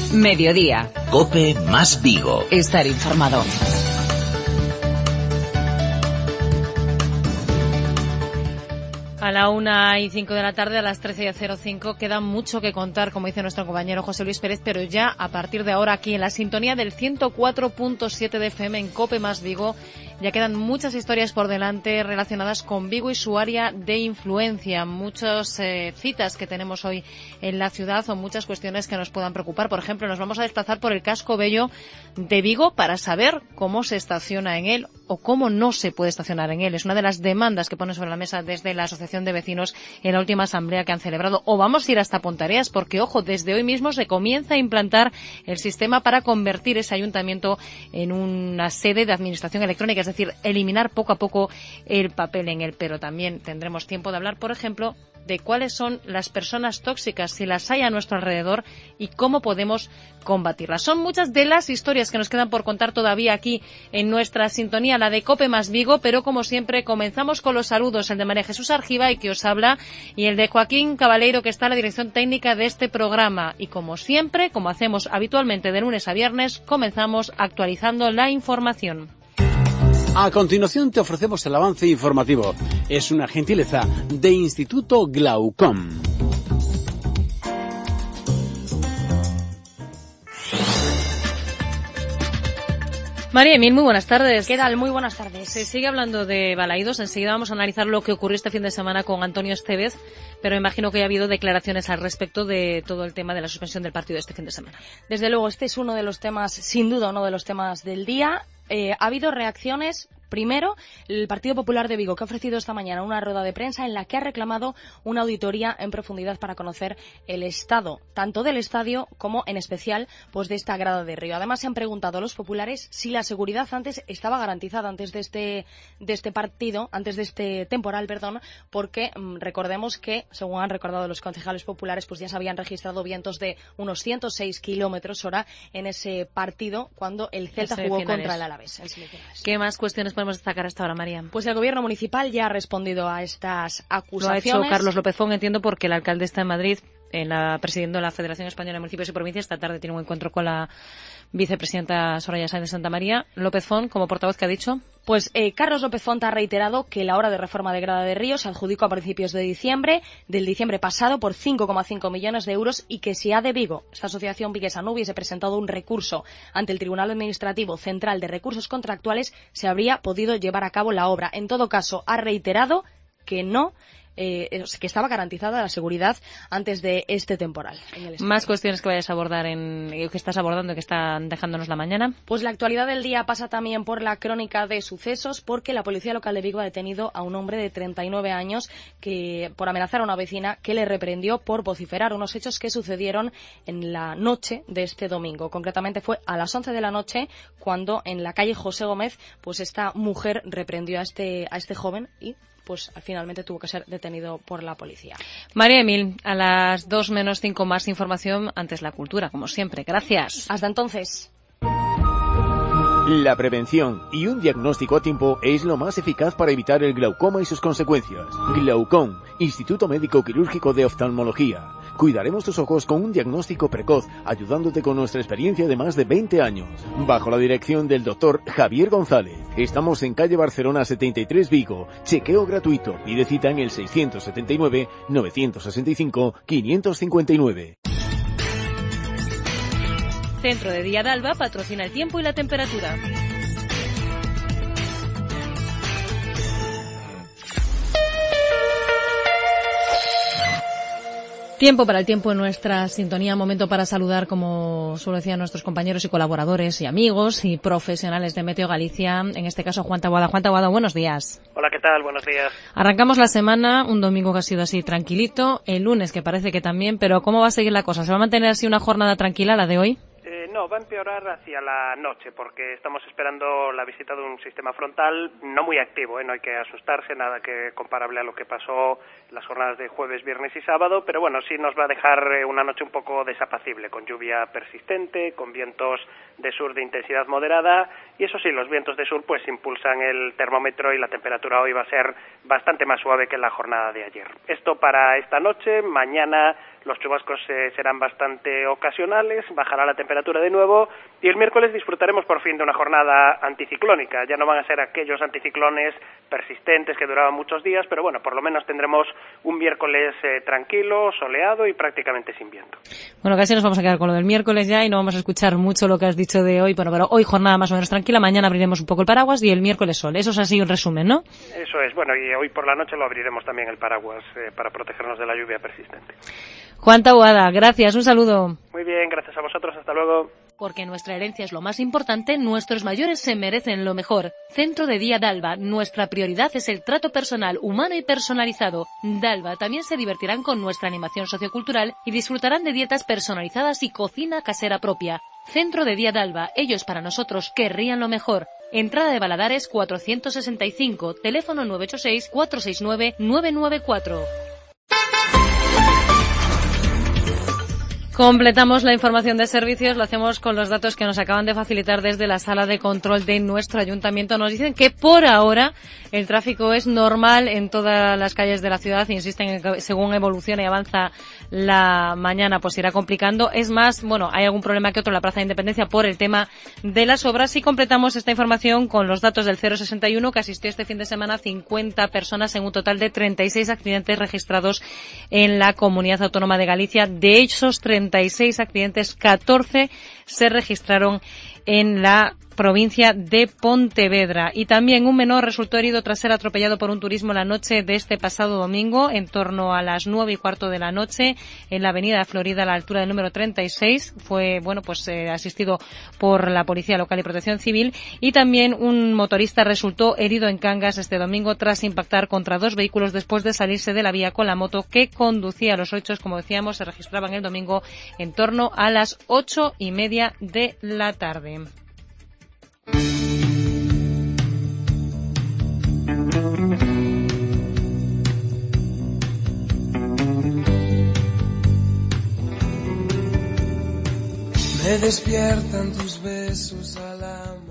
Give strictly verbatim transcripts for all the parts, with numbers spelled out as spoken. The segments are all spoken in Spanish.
Mediodía. COPE más Vigo. Estar informado. A la una y cinco de la tarde, a las trece y cero cinco, queda mucho que contar, como dice nuestro compañero José Luis Pérez, pero ya a partir de ahora aquí en la sintonía del ciento cuatro punto siete de F M en COPE más Vigo, ya quedan muchas historias por delante relacionadas con Vigo y su área de influencia, muchas eh, citas que tenemos hoy en la ciudad o muchas cuestiones que nos puedan preocupar. Por ejemplo, nos vamos a desplazar por el casco bello de Vigo para saber cómo se estaciona en él o cómo no se puede estacionar en él. Es una de las demandas que pone sobre la mesa desde la Asociación de Vecinos en la última asamblea que han celebrado. O vamos a ir hasta Pontareas porque, ojo, desde hoy mismo se comienza a implantar el sistema para convertir ese ayuntamiento en una sede de administración electrónica, es decir, eliminar poco a poco el papel en él. Pero también tendremos tiempo de hablar, por ejemplo, de cuáles son las personas tóxicas, si las hay a nuestro alrededor y cómo podemos combatirlas. Son muchas de las historias que nos quedan por contar todavía aquí en nuestra sintonía, la de COPE más Vigo, pero como siempre comenzamos con los saludos, el de María Jesús Argiva, y que os habla, y el de Joaquín Cabaleiro, que está en la dirección técnica de este programa. Y como siempre, como hacemos habitualmente de lunes a viernes, comenzamos actualizando la información. A continuación te ofrecemos el avance informativo. Es una gentileza de Instituto Glaucom. María Emil, muy buenas tardes. ¿Qué tal? Muy buenas tardes. Se sigue hablando de Balaidos. Enseguida vamos a analizar lo que ocurrió este fin de semana con Antonio Estevez, pero imagino que ha habido declaraciones al respecto de todo el tema de la suspensión del partido de este fin de semana. Desde luego, este es uno de los temas, sin duda, uno de los temas del día. Eh, ha habido reacciones. Primero, el Partido Popular de Vigo, que ha ofrecido esta mañana una rueda de prensa en la que ha reclamado una auditoría en profundidad para conocer el estado, tanto del estadio como, en especial, pues de esta grada de río. Además, se han preguntado a los populares si la seguridad antes estaba garantizada antes de este, de este partido, antes de este temporal, perdón, porque mmm, recordemos que, según han recordado los concejales populares, pues ya se habían registrado vientos de unos ciento seis kilómetros hora en ese partido cuando el Celta ese jugó contra el Alavés. ¿Qué más cuestiones podemos destacar hasta ahora, María? Pues el gobierno municipal ya ha respondido a estas acusaciones. Lo ha hecho Carlos López Font, entiendo, porque el alcalde está en Madrid, en la, presidiendo la Federación Española de Municipios y Provincias. Esta tarde tiene un encuentro con la vicepresidenta Soraya Sáenz de Santa María. López Font, como portavoz, ¿qué ha dicho? Pues eh, Carlos López Font ha reiterado que la obra de reforma de Grada de Río se adjudicó a principios de diciembre, del diciembre pasado, por cinco coma cinco millones de euros y que si A de Vigo, esta asociación viguesa, no hubiese presentado un recurso ante el Tribunal Administrativo Central de Recursos Contractuales, se habría podido llevar a cabo la obra. En todo caso, ha reiterado que no Eh, que estaba garantizada la seguridad antes de este temporal. Más cuestiones que vayas a abordar, en que estás abordando, que están dejándonos la mañana. Pues la actualidad del día pasa también por la crónica de sucesos, porque la Policía Local de Vigo ha detenido a un hombre de treinta y nueve años que por amenazar a una vecina que le reprendió por vociferar, unos hechos que sucedieron en la noche de este domingo. Concretamente fue a las once de la noche cuando en la calle José Gómez pues esta mujer reprendió a este, a este joven y pues finalmente tuvo que ser detenido por la policía. María Emil, a las dos menos cinco más información, antes la cultura, como siempre. Gracias. Hasta entonces. La prevención y un diagnóstico a tiempo es lo más eficaz para evitar el glaucoma y sus consecuencias. Glaucom, Instituto Médico Quirúrgico de Oftalmología. Cuidaremos tus ojos con un diagnóstico precoz, ayudándote con nuestra experiencia de más de veinte años. Bajo la dirección del doctor Javier González. Estamos en calle Barcelona setenta y tres Vigo. Chequeo gratuito. Pide cita en el seiscientos setenta y nueve, novecientos sesenta y cinco, quinientos cincuenta y nueve. Centro de Día d'Alba patrocina el tiempo y la temperatura. Tiempo para el tiempo en nuestra sintonía, momento para saludar, como suelo decir, a nuestros compañeros y colaboradores y amigos y profesionales de Meteo Galicia, en este caso Juan Taboada. Juan Taboada, buenos días. Hola, ¿qué tal? Buenos días. Arrancamos la semana, un domingo que ha sido así tranquilito, el lunes que parece que también, pero ¿cómo va a seguir la cosa? ¿Se va a mantener así una jornada tranquila la de hoy? No, va a empeorar hacia la noche porque estamos esperando la visita de un sistema frontal no muy activo, ¿eh? No hay que asustarse, nada que comparable a lo que pasó en las jornadas de jueves, viernes y sábado, pero bueno, sí nos va a dejar una noche un poco desapacible, con lluvia persistente, con vientos de sur de intensidad moderada, y eso sí, los vientos de sur pues impulsan el termómetro y la temperatura hoy va a ser bastante más suave que en la jornada de ayer. Esto para esta noche. Mañana los chubascos eh, serán bastante ocasionales, bajará la temperatura de nuevo y el miércoles disfrutaremos por fin de una jornada anticiclónica. Ya no van a ser aquellos anticiclones persistentes que duraban muchos días, pero bueno, por lo menos tendremos un miércoles eh, tranquilo, soleado y prácticamente sin viento. Bueno, casi nos vamos a quedar con lo del miércoles ya y no vamos a escuchar mucho lo que has dicho de hoy. Bueno, pero hoy jornada más o menos tranquila, mañana abriremos un poco el paraguas y el miércoles sol. Eso es así un resumen, ¿no? Eso es, bueno, y hoy por la noche lo abriremos también el paraguas eh, para protegernos de la lluvia persistente. Juan Taboada, gracias, un saludo. Muy bien, gracias a vosotros, hasta luego. Porque nuestra herencia es lo más importante, nuestros mayores se merecen lo mejor. Centro de Día Dalva, nuestra prioridad es el trato personal, humano y personalizado. Dalva también se divertirán con nuestra animación sociocultural y disfrutarán de dietas personalizadas y cocina casera propia. Centro de Día Dalva, ellos para nosotros querrían lo mejor. Entrada de Valadares cuatrocientos sesenta y cinco, teléfono nueve ocho seis, cuatro seis nueve, nueve nueve cuatro. Completamos la información de servicios, lo hacemos con los datos que nos acaban de facilitar desde la sala de control de nuestro ayuntamiento. Nos dicen que por ahora el tráfico es normal en todas las calles de la ciudad. Insisten en que según evoluciona y avanza la mañana pues irá complicando. Es más, bueno, hay algún problema que otro en la Plaza de Independencia por el tema de las obras y completamos esta información con los datos del cero sesenta y uno que asistió este fin de semana cincuenta personas en un total de treinta y seis accidentes registrados en la Comunidad Autónoma de Galicia. De esos treinta y seis accidentes, catorce se registraron en la provincia de Pontevedra. Y también un menor resultó herido tras ser atropellado por un turismo la noche de este pasado domingo, en torno a las nueve y cuarto de la noche, en la avenida Florida, a la altura del número treinta y seis. Fue, bueno, pues eh, asistido por la Policía Local y Protección Civil. Y también un motorista resultó herido en Cangas este domingo tras impactar contra dos vehículos después de salirse de la vía con la moto que conducía. Los hechos, como decíamos, se registraban el domingo en torno a las ocho y media de la tarde. Me despiertan tus besos a la mano.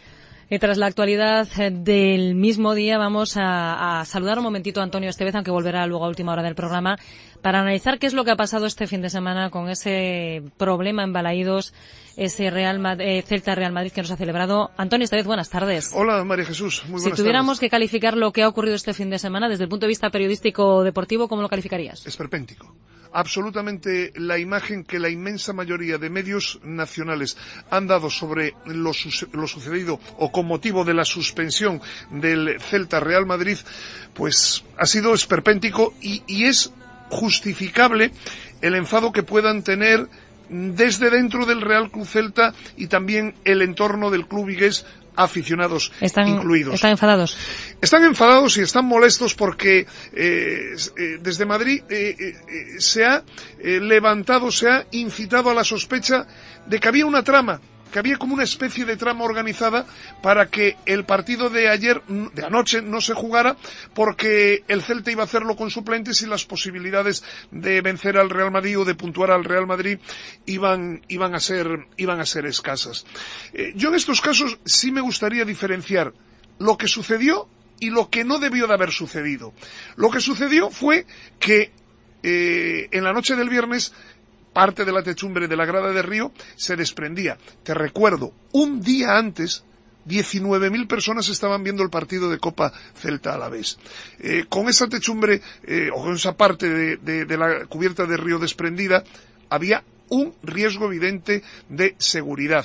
Y tras la actualidad del mismo día vamos a, a saludar un momentito a Antonio Estevez, aunque volverá luego a última hora del programa, para analizar qué es lo que ha pasado este fin de semana con ese problema en Balaídos, ese Real Mad- eh, Celta Real Madrid que nos ha celebrado. Antonio Estevez, buenas tardes. Hola, María Jesús, muy buenas tardes. Si tuviéramos que calificar lo que ha ocurrido este fin de semana desde el punto de vista periodístico deportivo, ¿cómo lo calificarías? Esperpéntico. Absolutamente la imagen que la inmensa mayoría de medios nacionales han dado sobre lo, su- lo sucedido o con motivo de la suspensión del Celta Real Madrid, pues ha sido esperpéntico y, y es justificable el enfado que puedan tener desde dentro del Real Club Celta y también el entorno del club vigués, aficionados están, incluidos. ¿Están enfadados? Están enfadados y están molestos porque eh, eh, desde Madrid eh, eh, se ha eh, levantado, se ha incitado a la sospecha de que había una trama, que había como una especie de trama organizada para que el partido de ayer, de anoche, no se jugara porque el Celta iba a hacerlo con suplentes y las posibilidades de vencer al Real Madrid o de puntuar al Real Madrid iban, iban a ser, iban a ser escasas. Eh, yo en estos casos sí me gustaría diferenciar lo que sucedió y lo que no debió de haber sucedido. Lo que sucedió fue que eh, en la noche del viernes parte de la techumbre de la grada de Río se desprendía. Te recuerdo, un día antes, diecinueve mil personas estaban viendo el partido de Copa Celta Alavés. Eh, con esa techumbre, eh, o con esa parte de, de, de la cubierta de Río desprendida, había un riesgo evidente de seguridad.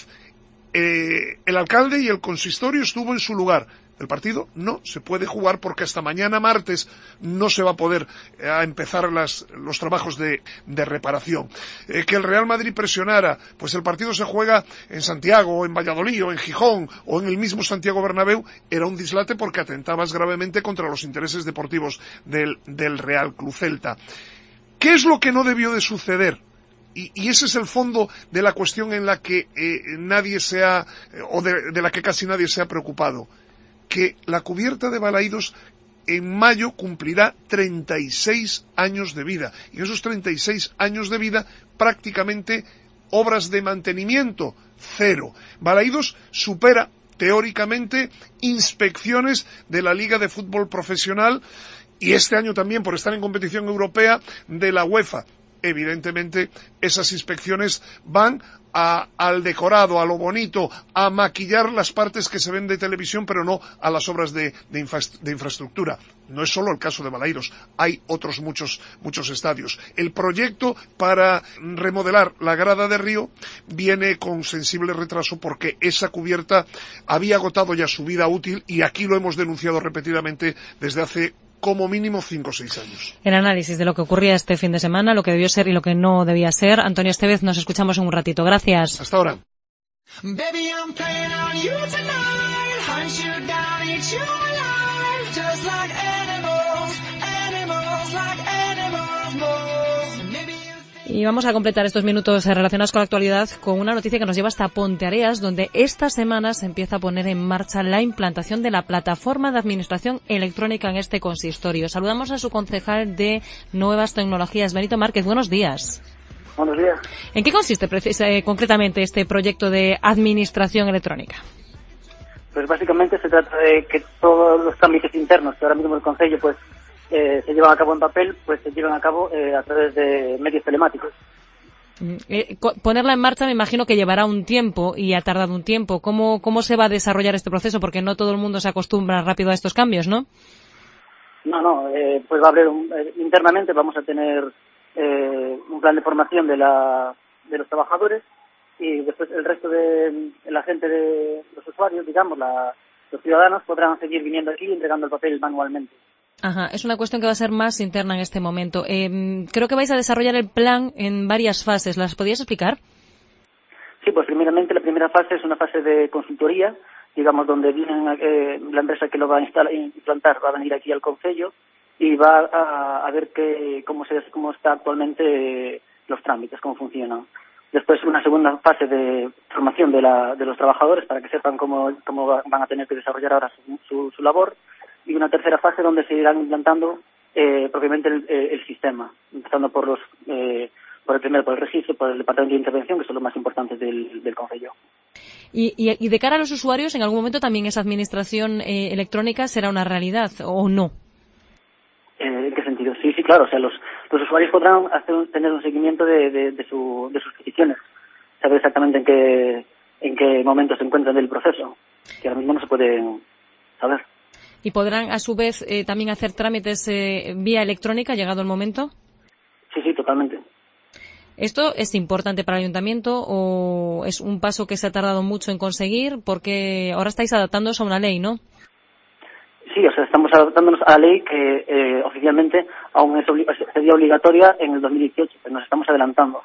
Eh, el alcalde y el consistorio estuvo en su lugar. El partido no se puede jugar porque hasta mañana martes no se va a poder eh, a empezar las, los trabajos de, de reparación. Eh, que el Real Madrid presionara, pues el partido se juega en Santiago, o en Valladolid, o en Gijón, o en el mismo Santiago Bernabéu, era un dislate porque atentabas gravemente contra los intereses deportivos del, del Real Club Celta. ¿Qué es lo que no debió de suceder? Y, y ese es el fondo de la cuestión en la que eh, nadie se ha, eh, o de, de la que casi nadie se ha preocupado. Que la cubierta de Balaídos en mayo cumplirá treinta y seis años de vida. Y en esos treinta y seis años de vida, prácticamente obras de mantenimiento, cero. Balaídos supera, teóricamente, inspecciones de la Liga de Fútbol Profesional y este año también, por estar en competición europea, de la UEFA. evidentemente esas inspecciones van a, al decorado, a lo bonito, a maquillar las partes que se ven de televisión, pero no a las obras de, de, infra, de infraestructura. No es solo el caso de Balaidos, hay otros muchos, muchos estadios. El proyecto para remodelar la grada de Río viene con sensible retraso porque esa cubierta había agotado ya su vida útil y aquí lo hemos denunciado repetidamente desde hace como mínimo cinco o seis años. El análisis de lo que ocurría este fin de semana, lo que debió ser y lo que no debía ser. Antonio Estevez, nos escuchamos en un ratito. Gracias. Hasta ahora. Y vamos a completar estos minutos relacionados con la actualidad con una noticia que nos lleva hasta Ponteareas, donde esta semana se empieza a poner en marcha la implantación de la plataforma de administración electrónica en este consistorio. Saludamos a su concejal de Nuevas Tecnologías, Benito Márquez. Buenos días. Buenos días. ¿En qué consiste eh, concretamente este proyecto de administración electrónica? Pues básicamente se trata de que todos los trámites internos que ahora mismo el Concello pues Eh, se llevan a cabo en papel, pues se llevan a cabo eh, a través de medios telemáticos. Eh, ponerla en marcha me imagino que llevará un tiempo y ha tardado un tiempo. ¿Cómo, cómo se va a desarrollar este proceso? Porque no todo el mundo se acostumbra rápido a estos cambios, ¿no? No, no, eh, pues va a haber un, eh, internamente vamos a tener eh, un plan de formación de, la, de los trabajadores y después el resto de la gente, de los usuarios, digamos, la, los ciudadanos podrán seguir viniendo aquí y entregando el papel manualmente. Ajá, es una cuestión que va a ser más interna en este momento. Eh, creo que vais a desarrollar el plan en varias fases. ¿Las podías explicar? Sí, pues primeramente la primera fase es una fase de consultoría, digamos, donde vienen eh, la empresa que lo va a instalar, implantar va a venir aquí al Concello y va a, a ver que, cómo, se, cómo está actualmente eh, los trámites, cómo funcionan. Después una segunda fase de formación de, la, de los trabajadores para que sepan cómo, cómo van a tener que desarrollar ahora su, su, su labor. Y una tercera fase donde se irán implantando eh, propiamente el, el sistema, empezando por los eh, por el primero, por el registro, por el departamento de intervención, que son los más importantes del, del Concello. Y, y, y de cara a los usuarios, ¿en algún momento también esa administración eh, electrónica será una realidad o no? Eh, ¿En qué sentido? Sí, sí, claro. O sea, los, los usuarios podrán hacer, tener un seguimiento de, de, de, su, de sus peticiones, saber exactamente en qué en qué momento se encuentran del proceso, que ahora mismo no se puede saber. ¿Y podrán, a su vez, eh, también hacer trámites eh, vía electrónica, llegado el momento? Sí, sí, totalmente. ¿Esto es importante para el ayuntamiento o es un paso que se ha tardado mucho en conseguir? Porque ahora estáis adaptándose a una ley, ¿no? Sí, o sea, estamos adaptándonos a la ley que eh, oficialmente aún es obli- sería obligatoria en el dos mil dieciocho, pero nos estamos adelantando.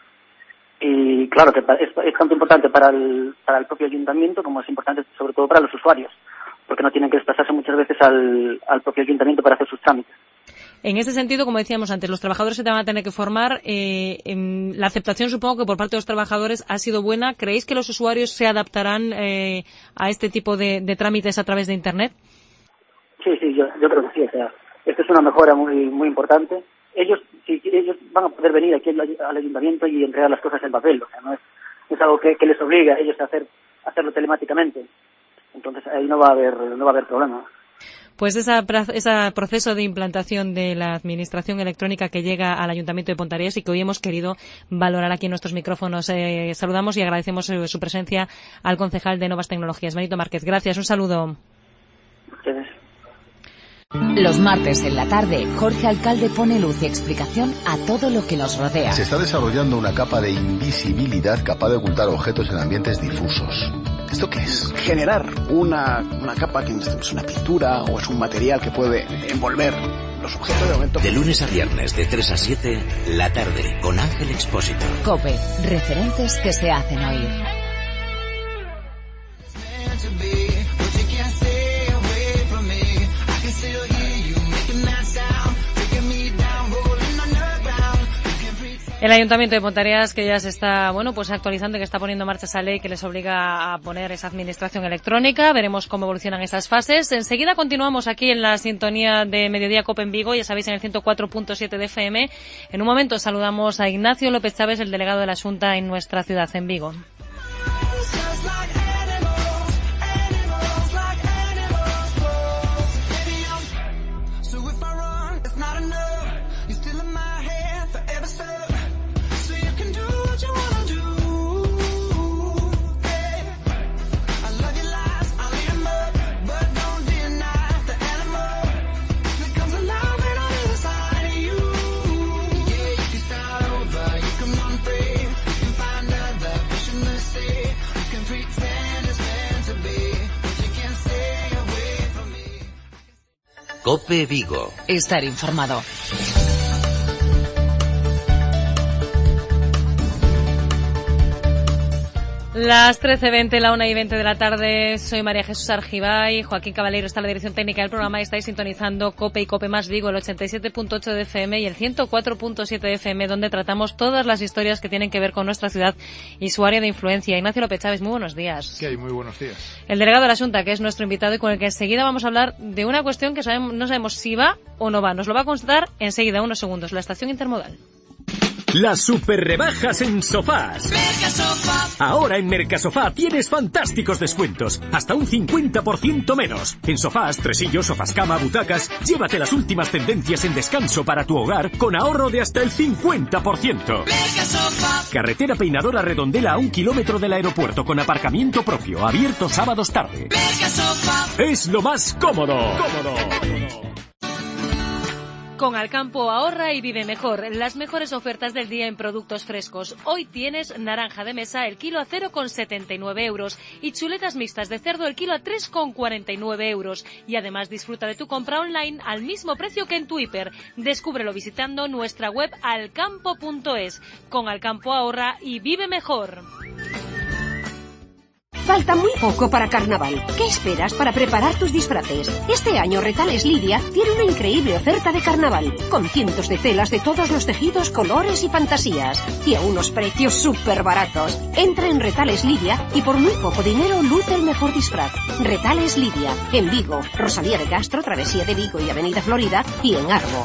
Y claro que es, es tanto importante para el, para el propio ayuntamiento como es importante sobre todo para los usuarios, porque no tienen que desplazarse muchas veces al, al propio ayuntamiento para hacer sus trámites. En ese sentido, como decíamos antes, los trabajadores se te van a tener que formar. Eh, en la aceptación, supongo que por parte de los trabajadores ha sido buena. ¿Creéis que los usuarios se adaptarán eh, a este tipo de, de trámites a través de Internet? Sí, sí, yo, yo creo que sí. O sea, esto es una mejora muy muy importante. Ellos sí, ellos van a poder venir aquí al, al ayuntamiento y entregar las cosas en papel. O sea, no es, no es algo que, que les obliga a ellos a hacer hacerlo telemáticamente. Entonces ahí no va a haber no va a haber problema. Pues esa, ese proceso de implantación de la administración electrónica que llega al Ayuntamiento de Ponteareas y que hoy hemos querido valorar aquí en nuestros micrófonos. Eh, saludamos y agradecemos eh, su presencia al concejal de Nuevas Tecnologías, Benito Márquez. Gracias, un saludo. Ustedes. Los martes en la tarde, Jorge Alcalde pone luz y explicación a todo lo que nos rodea. Se está desarrollando una capa de invisibilidad capaz de ocultar objetos en ambientes difusos. ¿Esto qué es? Generar una, una capa que es una pintura o es un material que puede envolver los objetos de momento. De lunes a viernes, de tres a siete, la tarde, con Ángel Expósito. COPE, referentes que se hacen oír. El Ayuntamiento de Ponteareas, que ya se está, bueno, pues actualizando, que está poniendo en marcha esa ley que les obliga a poner esa administración electrónica. Veremos cómo evolucionan esas fases. Enseguida continuamos aquí en la sintonía de Mediodía COPE en Vigo, ya sabéis, en el ciento cuatro punto siete de F M. En un momento saludamos a Ignacio López Chávez, el delegado de la Xunta en nuestra ciudad, en Vigo. COPE Vigo. Estar informado. Las trece veinte, la una y veinte de la tarde, soy María Jesús Argibay, Joaquín Caballero está en la dirección técnica del programa y estáis sintonizando COPE y COPE más Vigo, el ochenta y siete punto ocho de F M y el ciento cuatro punto siete de F M, donde tratamos todas las historias que tienen que ver con nuestra ciudad y su área de influencia. Ignacio López Chávez, muy buenos días. ¿Qué hay? Muy buenos días. El delegado de la Xunta, que es nuestro invitado y con el que enseguida vamos a hablar de una cuestión que sabemos, no sabemos si va o no va. Nos lo va a constatar enseguida, unos segundos, la estación intermodal. Las super rebajas en sofás. Mercasofá. Ahora en Mercasofá tienes fantásticos descuentos, hasta un cincuenta por ciento menos. En sofás, tresillos, sofás cama, butacas, llévate las últimas tendencias en descanso para tu hogar con ahorro de hasta el cincuenta por ciento. Mercasofá. Carretera Peinadora Redondela a un kilómetro del aeropuerto con aparcamiento propio, abierto sábados tarde. Mercasofá. Es lo más cómodo. Cómodo. Con Alcampo ahorra y vive mejor. Las mejores ofertas del día en productos frescos. Hoy tienes naranja de mesa el kilo a cero coma setenta y nueve euros y chuletas mixtas de cerdo el kilo a tres coma cuarenta y nueve euros. Y además disfruta de tu compra online al mismo precio que en tu hiper. Descúbrelo visitando nuestra web alcampo punto es. Con Alcampo ahorra y vive mejor. Falta muy poco para Carnaval. ¿Qué esperas para preparar tus disfraces? Este año Retales Lidia tiene una increíble oferta de Carnaval, con cientos de telas de todos los tejidos, colores y fantasías, y a unos precios súper baratos. Entra en Retales Lidia y por muy poco dinero luce el mejor disfraz. Retales Lidia, en Vigo, Rosalía de Castro, Travesía de Vigo y Avenida Florida, y en Arbo.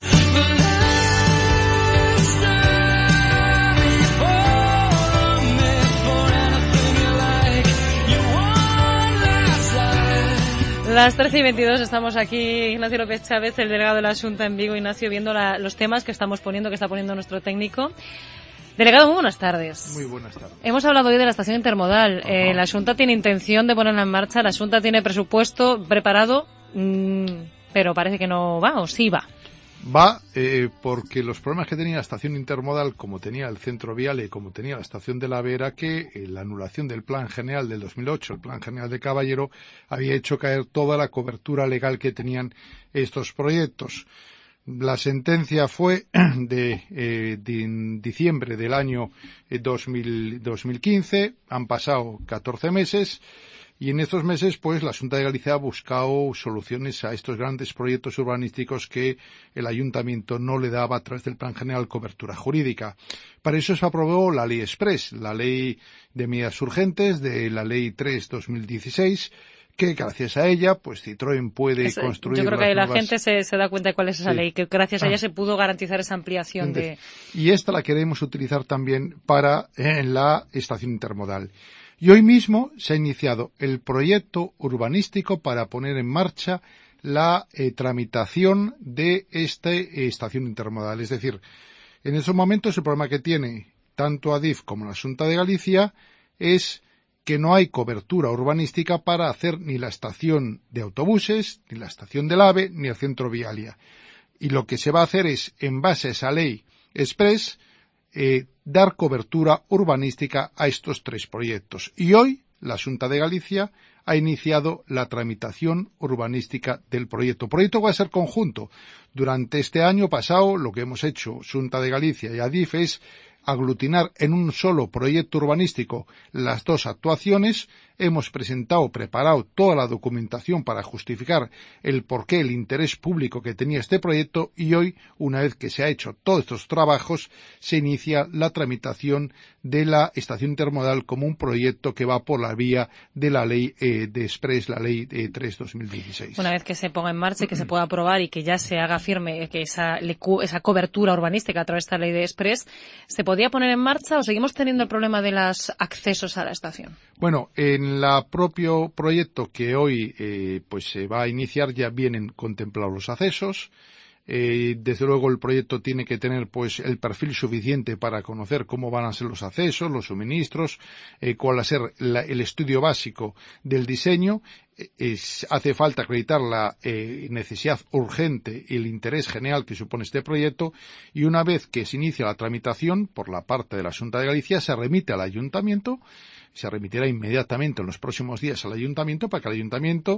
Las trece y veintidós estamos aquí, Ignacio López Chávez, el delegado de la Xunta en Vigo. Ignacio, viendo la, los temas que estamos poniendo, que está poniendo nuestro técnico. Delegado, muy buenas tardes. Muy buenas tardes. Hemos hablado hoy de la estación intermodal. Eh, la Xunta tiene intención de ponerla en marcha, la Xunta tiene presupuesto preparado, mmm, pero parece que no va, o sí va. Va eh, porque los problemas que tenía la estación intermodal, como tenía el centro vial y como tenía la estación de la AVE, era que eh, la anulación del Plan General del dos mil ocho, el Plan General de Caballero, había hecho caer toda la cobertura legal que tenían estos proyectos. La sentencia fue de, eh, de en diciembre del año eh, dos mil, dos mil quince, han pasado catorce meses. Y en estos meses, pues, la Xunta de Galicia ha buscado soluciones a estos grandes proyectos urbanísticos que el Ayuntamiento no le daba a través del Plan General cobertura jurídica. Para eso se aprobó la Ley Express, la Ley de Medidas Urgentes de la Ley tres barra dos mil dieciséis, que gracias a ella, pues Citroën puede Eso, construir. Yo creo que nuevas... la gente se, se da cuenta de cuál es esa sí. ley, que gracias a ella ah. se pudo garantizar esa ampliación Entonces, de... Y esta la queremos utilizar también para eh, la estación intermodal. Y hoy mismo se ha iniciado el proyecto urbanístico para poner en marcha la eh, tramitación de esta eh, estación intermodal. Es decir, en estos momentos el problema que tiene tanto Adif como la Xunta de Galicia es que no hay cobertura urbanística para hacer ni la estación de autobuses, ni la estación del AVE, ni el centro vialia. Y lo que se va a hacer es, en base a esa ley express, eh, dar cobertura urbanística a estos tres proyectos. Y hoy la Xunta de Galicia ha iniciado la tramitación urbanística del proyecto. El proyecto va a ser conjunto. Durante este año pasado, lo que hemos hecho Xunta de Galicia y Adif es aglutinar en un solo proyecto urbanístico las dos actuaciones. Hemos presentado, preparado toda la documentación para justificar el porqué, el interés público que tenía este proyecto, y hoy, una vez que se ha hecho todos estos trabajos, se inicia la tramitación de la estación intermodal como un proyecto que va por la vía de la ley eh, de Express, la ley eh, tres barra dos mil dieciséis. Una vez que se ponga en marcha y que se pueda aprobar y que ya se haga firme que esa, esa cobertura urbanística a través de esta ley de Express, ¿se podría poner en marcha o seguimos teniendo el problema de los accesos a la estación? Bueno, en el propio proyecto que hoy eh, pues se va a iniciar ya vienen contemplados los accesos. Eh, desde luego el proyecto tiene que tener pues el perfil suficiente para conocer cómo van a ser los accesos, los suministros, eh, cuál va a ser la, el estudio básico del diseño. Eh, es, hace falta acreditar la eh, necesidad urgente y el interés general que supone este proyecto, y una vez que se inicia la tramitación por la parte de la Xunta de Galicia se remite al Ayuntamiento, se remitirá inmediatamente en los próximos días al Ayuntamiento para que el Ayuntamiento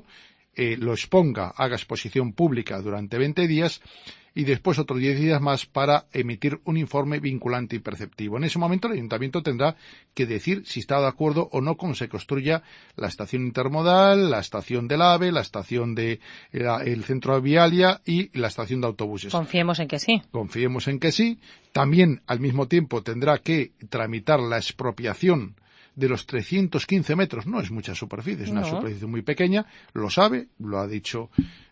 eh, lo exponga, haga exposición pública durante veinte días y después otros diez días más para emitir un informe vinculante y perceptivo. En ese momento el ayuntamiento tendrá que decir si está de acuerdo o no con que se construya la estación intermodal, la estación del AVE, la estación de la, el centro de Vialia y la estación de autobuses. Confiemos en que sí. Confiemos en que sí. También, al mismo tiempo, tendrá que tramitar la expropiación de los trescientos quince metros. No es mucha superficie, es una no. superficie muy pequeña. Lo sabe, lo ha dicho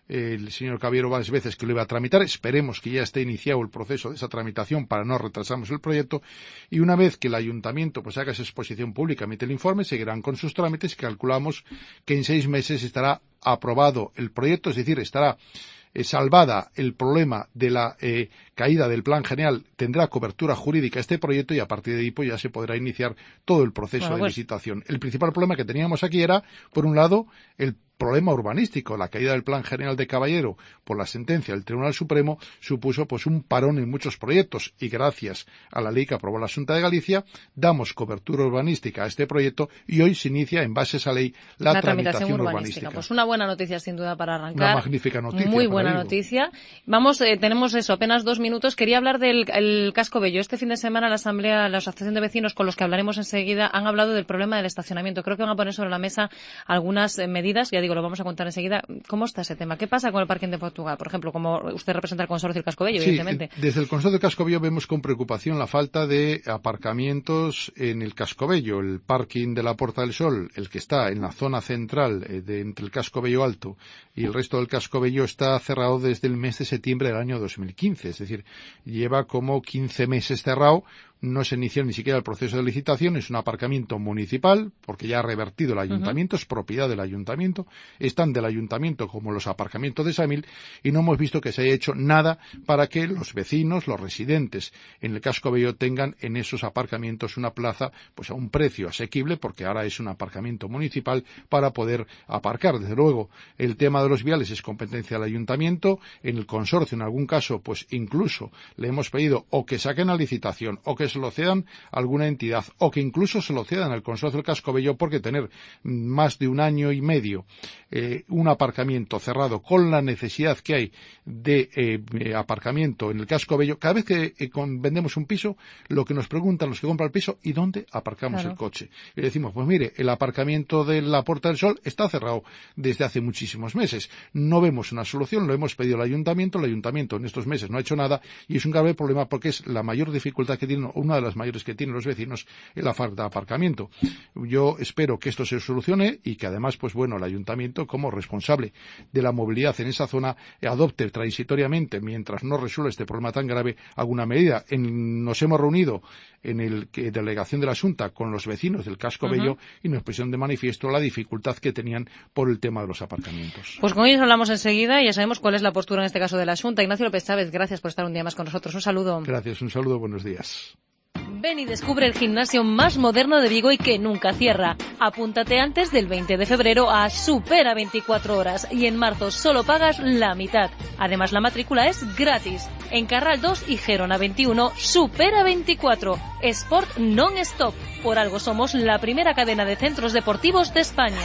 el señor Caballero varias veces que lo iba a tramitar. Esperemos que ya esté iniciado el proceso de esa tramitación para no retrasarnos el proyecto. Y una vez que el ayuntamiento pues haga esa exposición pública, emite el informe, seguirán con sus trámites. Calculamos que en seis meses estará aprobado el proyecto, es decir, estará eh, salvada el problema de la eh, caída del plan general, tendrá cobertura jurídica este proyecto y a partir de ahí pues ya se podrá iniciar todo el proceso bueno, de pues... licitación. El principal problema que teníamos aquí era, por un lado, el problema urbanístico. La caída del plan general de Caballero por la sentencia del Tribunal Supremo supuso pues un parón en muchos proyectos y gracias a la ley que aprobó la Xunta de Galicia damos cobertura urbanística a este proyecto y hoy se inicia en base a esa ley la, la tramitación, tramitación urbanística. urbanística. Pues una buena noticia sin duda para arrancar. Una magnífica noticia. Muy buena noticia. Vamos, eh, tenemos eso, apenas dos minutos. Quería hablar del el Casco Bello. Este fin de semana la Asamblea, la Asociación de Vecinos con los que hablaremos enseguida han hablado del problema del estacionamiento. Creo que van a poner sobre la mesa algunas eh, medidas, ya digo, lo vamos a contar enseguida. ¿Cómo está ese tema? ¿Qué pasa con el parking de Portugal? Por ejemplo, como usted representa el consorcio del Casco Bello, sí, evidentemente. Desde el consorcio del Casco Bello vemos con preocupación la falta de aparcamientos en el Casco Bello. El parking de la Puerta del Sol, el que está en la zona central eh, de entre el Casco Bello Alto y el resto del Casco Bello, está cerrado desde el mes de septiembre del año dos mil quince. Es decir, lleva como quince meses cerrado. No se inició ni siquiera el proceso de licitación, es un aparcamiento municipal, porque ya ha revertido el ayuntamiento, uh-huh. es propiedad del ayuntamiento, están del ayuntamiento como los aparcamientos de Samil, y no hemos visto que se haya hecho nada para que los vecinos, los residentes en el Casco Bello tengan en esos aparcamientos una plaza pues a un precio asequible, porque ahora es un aparcamiento municipal para poder aparcar. Desde luego, el tema de los viales es competencia del ayuntamiento, en el consorcio en algún caso pues incluso le hemos pedido o que saquen a licitación o que se lo cedan a alguna entidad o que incluso se lo cedan al consorcio del Casco Bello, porque tener más de un año y medio eh, un aparcamiento cerrado con la necesidad que hay de eh, aparcamiento en el Casco Bello, cada vez que eh, con, vendemos un piso, lo que nos preguntan los que compran el piso, ¿y dónde aparcamos claro. el coche? Y decimos, pues mire, el aparcamiento de la Puerta del Sol está cerrado desde hace muchísimos meses, no vemos una solución, lo hemos pedido al ayuntamiento, el ayuntamiento en estos meses no ha hecho nada y es un grave problema porque es la mayor dificultad que tienen, una de las mayores que tienen los vecinos, es la falta de aparcamiento. Yo espero que esto se solucione y que además, pues bueno, el ayuntamiento, como responsable de la movilidad en esa zona, adopte transitoriamente, mientras no resuelva este problema tan grave, alguna medida. En, nos hemos reunido en el que, delegación de la Xunta con los vecinos del Casco uh-huh. Bello y nos pusieron de manifiesto la dificultad que tenían por el tema de los aparcamientos. Pues con ellos hablamos enseguida y ya sabemos cuál es la postura en este caso de la Xunta. Ignacio López Chávez, gracias por estar un día más con nosotros. Un saludo. Gracias, un saludo, buenos días. Ven y descubre el gimnasio más moderno de Vigo y que nunca cierra. Apúntate antes del veinte de febrero a Supera veinticuatro horas y en marzo solo pagas la mitad. Además, la matrícula es gratis. En Carral dos y Gerona veintiuno, Supera veinticuatro. Sport non-stop. Por algo somos la primera cadena de centros deportivos de España.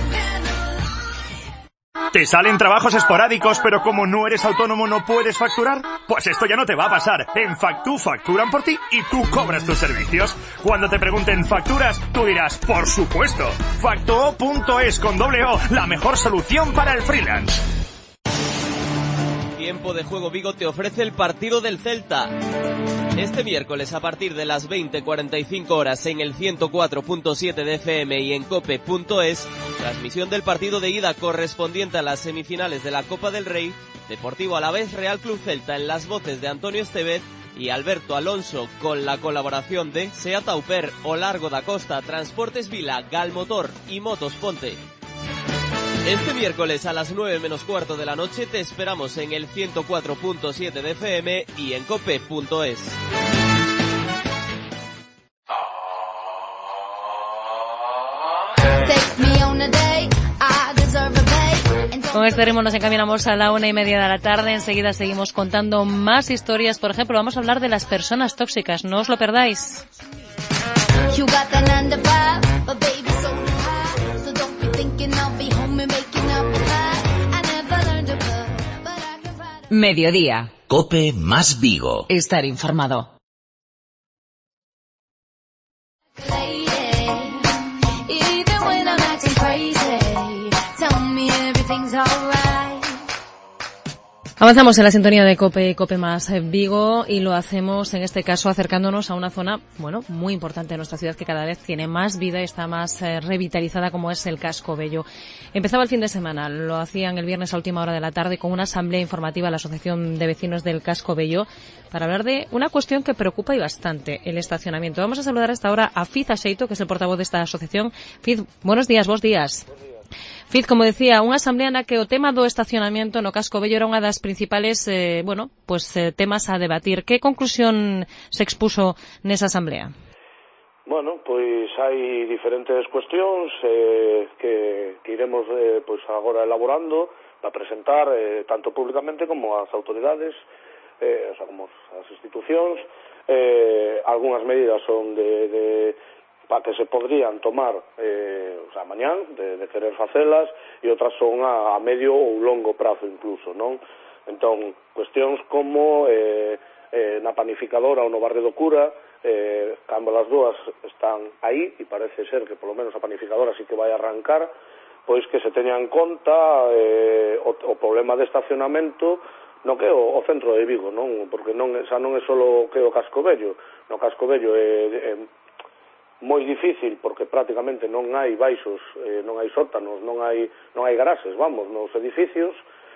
¿Te salen trabajos esporádicos, pero como no eres autónomo no puedes facturar? Pues esto ya no te va a pasar. En Factu facturan por ti y tú cobras tus servicios. Cuando te pregunten facturas, tú dirás, por supuesto. Factuo punto es con doble O, la mejor solución para el freelance. Tiempo de Juego Vigo te ofrece el partido del Celta. Este miércoles a partir de las veinte cuarenta y cinco horas en el ciento cuatro punto siete de F M y en cope punto es, transmisión del partido de ida correspondiente a las semifinales de la Copa del Rey, Deportivo Alavés Real Club Celta en las voces de Antonio Estevez y Alberto Alonso con la colaboración de Seat Auper, O Largo da Costa, Transportes Vila, Galmotor y Motos Ponte. Este miércoles a las nueve menos cuarto de la noche te esperamos en el ciento cuatro punto siete de F M y en cope punto es. Con este ritmo nos encaminamos a la una y media de la tarde. Enseguida seguimos contando más historias. Por ejemplo, vamos a hablar de las personas tóxicas. No os lo perdáis. Thinking I'll be home and making up a pie. Mediodía. COPE más Vigo. Estar informado. Avanzamos en la sintonía de COPE, COPE más Vigo, y lo hacemos en este caso acercándonos a una zona, bueno, muy importante de nuestra ciudad que cada vez tiene más vida y está más eh, revitalizada, como es el Casco Bello. Empezaba el fin de semana, lo hacían el viernes a última hora de la tarde con una asamblea informativa a la Asociación de Vecinos del Casco Bello para hablar de una cuestión que preocupa y bastante, el estacionamiento. Vamos a saludar hasta ahora a Fiz Axeito, que es el portavoz de esta asociación. Fiz, buenos días, vos días. Buenos días. Fiz, como decía, unha asamblea na que o tema do estacionamento no Casco Bello era unha das principales, eh, bueno, pues eh, temas a debatir. Que conclusión se expuso nesa asamblea? Bueno, pois hai diferentes cuestións eh, que, que iremos eh, pois agora elaborando para presentar eh, tanto públicamente como ás autoridades, eh, o sea, como as institucións. Eh, algunhas medidas son de, de para que se podrían tomar eh, o sea, mañán, de, de querer facelas, e outras son a, a medio ou longo prazo incluso, non? Entón, cuestións como eh, eh, na panificadora ou no barrio do Cura, eh, cando as dúas están aí, e parece ser que polo menos a panificadora sí que vai arrancar, pois que se teña en conta eh, o, o problema de estacionamento no que é o, o centro de Vigo, non? Porque non, xa non é só o que é o Casco Bello, no Casco Bello é, é moi difícil porque prácticamente non hai baixos, eh, non hai sótanos, non hai non hai garaxes, vamos, nos edificios,